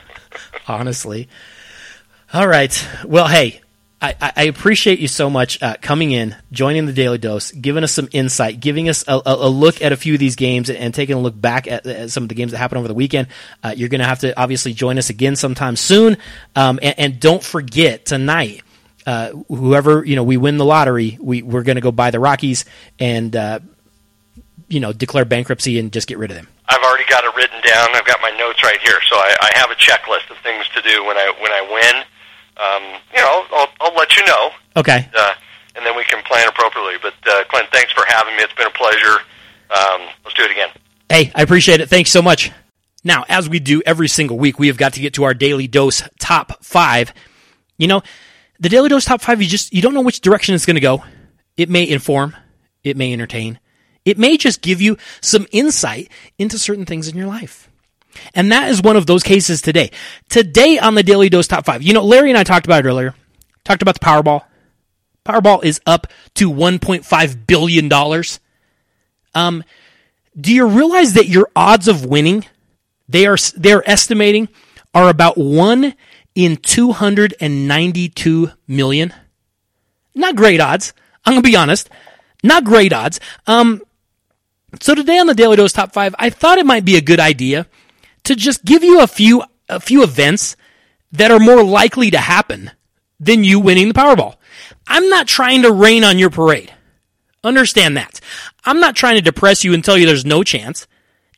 Honestly. All right. Well, hey, I, I appreciate you so much uh, coming in, joining the Daily Dose, giving us some insight, giving us a, a, a look at a few of these games, and taking a look back at, at some of the games that happened over the weekend. Uh, you're going to have to obviously join us again sometime soon. Um, and, and don't forget tonight, uh, whoever, you know, we win the lottery, we, we're going to go buy the Rockies and, uh, you know, declare bankruptcy and just get rid of them. I've already got it written down. I've got my notes right here, so I, I have a checklist of things to do when I when I win. Um, you know, I'll, I'll let you know. Okay. Uh, and then we can plan appropriately. But, uh, Clint, thanks for having me. It's been a pleasure. Um, let's do it again. Hey, I appreciate it. Thanks so much. Now, as we do every single week, we have got to get to our Daily Dose Top five. You know, the Daily Dose Top five, you just you don't know which direction it's going to go. It may inform. It may entertain. It may just give you some insight into certain things in your life. And that is one of those cases today. Today on the Daily Dose Top five, you know, Larry and I talked about it earlier. Talked about the Powerball. Powerball is up to one point five billion dollars. Um, do you realize that your odds of winning, they are they're estimating, are about one in two hundred ninety-two million? Not great odds. I'm going to be honest. Not great odds. Um, so today on the Daily Dose Top five, I thought it might be a good idea to just give you a few a few events that are more likely to happen than you winning the Powerball. I'm not trying to rain on your parade. Understand that. I'm not trying to depress you and tell you there's no chance.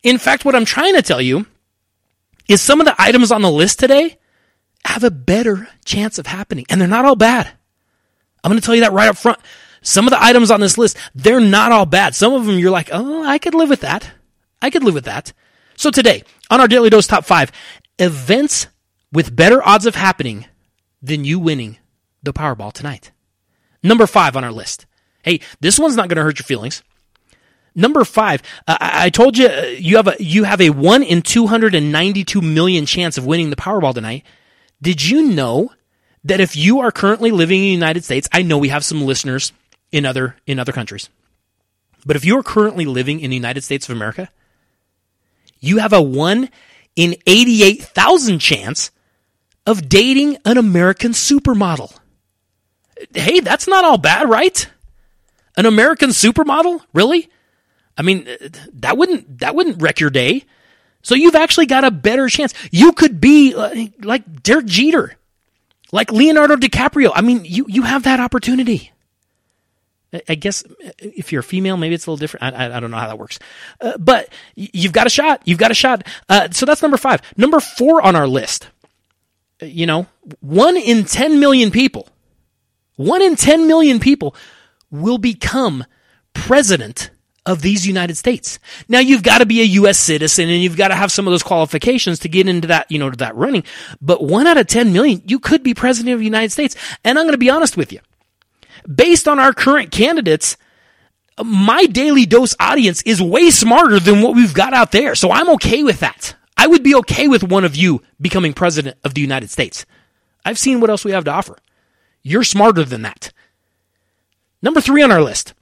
In fact, what I'm trying to tell you is some of the items on the list today have a better chance of happening, and they're not all bad. I'm going to tell you that right up front. Some of the items on this list, they're not all bad. Some of them you're like, oh, I could live with that. I could live with that. So today, on our Daily Dose Top five, events with better odds of happening than you winning the Powerball tonight. Number five on our list. Hey, this one's not going to hurt your feelings. Number five, uh, I, I told you uh, you have a you have a one in two hundred ninety-two million chance of winning the Powerball tonight. Did you know that if you are currently living in the United States, I know we have some listeners in other in other countries, but if you are currently living in the United States of America, you have a one in eighty-eight thousand chance of dating an American supermodel. Hey, that's not all bad, right? An American supermodel? Really? I mean, that wouldn't that wouldn't wreck your day. So you've actually got a better chance. You could be uh, like Derek Jeter, like Leonardo DiCaprio. I mean, you, you have that opportunity. I guess if you're a female, maybe it's a little different. I, I, I don't know how that works. Uh, but you've got a shot. You've got a shot. Uh, so that's number five. Number four on our list. You know, one in ten million people, one in ten million people will become president of these United States. Now, you've got to be a U S citizen and you've got to have some of those qualifications to get into that, you know, to that running. But one out of ten million, you could be president of the United States. And I'm going to be honest with you. Based on our current candidates, my Daily Dose audience is way smarter than what we've got out there. So I'm okay with that. I would be okay with one of you becoming president of the United States. I've seen what else we have to offer. You're smarter than that. Number three on our list.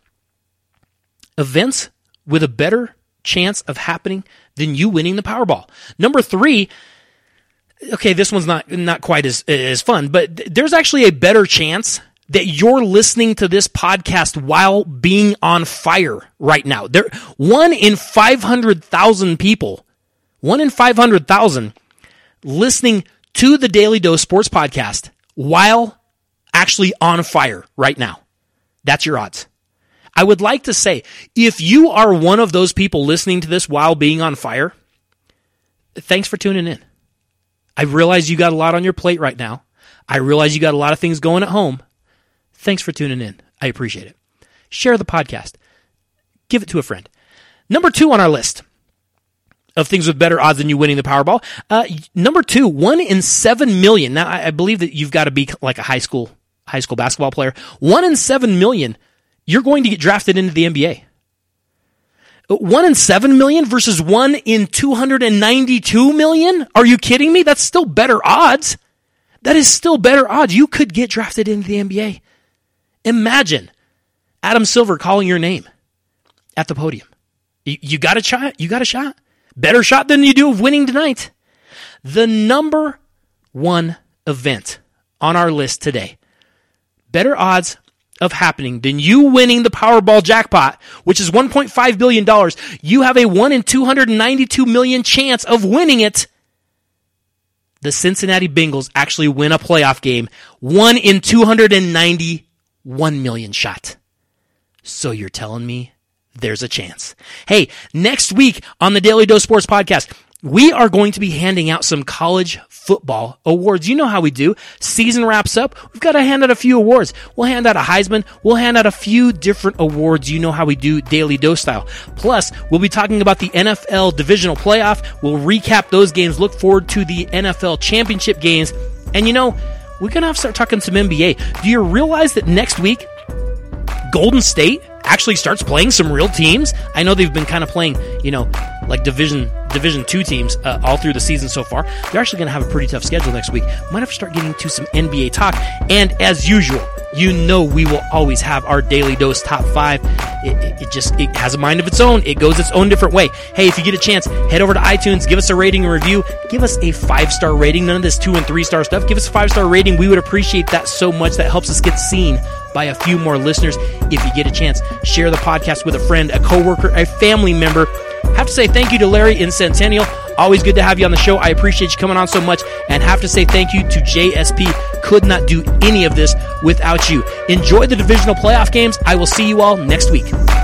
Events with a better chance of happening than you winning the Powerball. Number three, okay, this one's not, not quite as, as fun, but th- there's actually a better chance that you're listening to this podcast while being on fire right now. There, one in five hundred thousand people, one in five hundred thousand listening to the Daily Dose Sports Podcast while actually on fire right now. That's your odds. I would like to say, if you are one of those people listening to this while being on fire, thanks for tuning in. I realize you got a lot on your plate right now. I realize you got a lot of things going at home. Thanks for tuning in. I appreciate it. Share the podcast. Give it to a friend. Number two on our list of things with better odds than you winning the Powerball. Uh, number two, one in seven million. Now, I, I believe that you've got to be like a high school high school basketball player. One in seven million, you're going to get drafted into the N B A. One in seven million versus one in two hundred ninety-two million? Are you kidding me? That's still better odds. That is still better odds. You could get drafted into the N B A. Imagine Adam Silver calling your name at the podium. You, you got a shot? You got a shot? Better shot than you do of winning tonight. The number one event on our list today. Better odds of happening than you winning the Powerball jackpot, which is one point five billion dollars. You have a one in two hundred ninety-two million chance of winning it. The Cincinnati Bengals actually win a playoff game. one in two hundred ninety-one million shot. So you're telling me there's a chance. Hey, next week on the Daily Dose Sports Podcast, we are going to be handing out some college football awards. You know how we do. Season wraps up. We've got to hand out a few awards. We'll hand out a Heisman. We'll hand out a few different awards. You know how we do, Daily Dose style. Plus, we'll be talking about the N F L divisional playoff. We'll recap those games. Look forward to the N F L championship games. And you know, we're going to have to start talking some N B A. Do you realize that next week, Golden State actually starts playing some real teams? I know they've been kind of playing, you know, like Division Division two teams uh, all through the season so far. They're actually going to have a pretty tough schedule next week. Might have to start getting to some N B A talk. And as usual, you know we will always have our Daily Dose Top five. It, it, it just it has a mind of its own. It goes its own different way. Hey, if you get a chance, head over to iTunes, give us a rating and review. Give us a five-star rating. None of this two- and three-star stuff. Give us a five-star rating. We would appreciate that so much. That helps us get seen by a few more listeners. If you get a chance, share the podcast with a friend, a coworker, a family member. Have to say thank you to Larry in Centennial. Always good to have you on the show. I appreciate you coming on so much. And have to say thank you to J S P. Could not do any of this without you. Enjoy the divisional playoff games. I will see you all next week.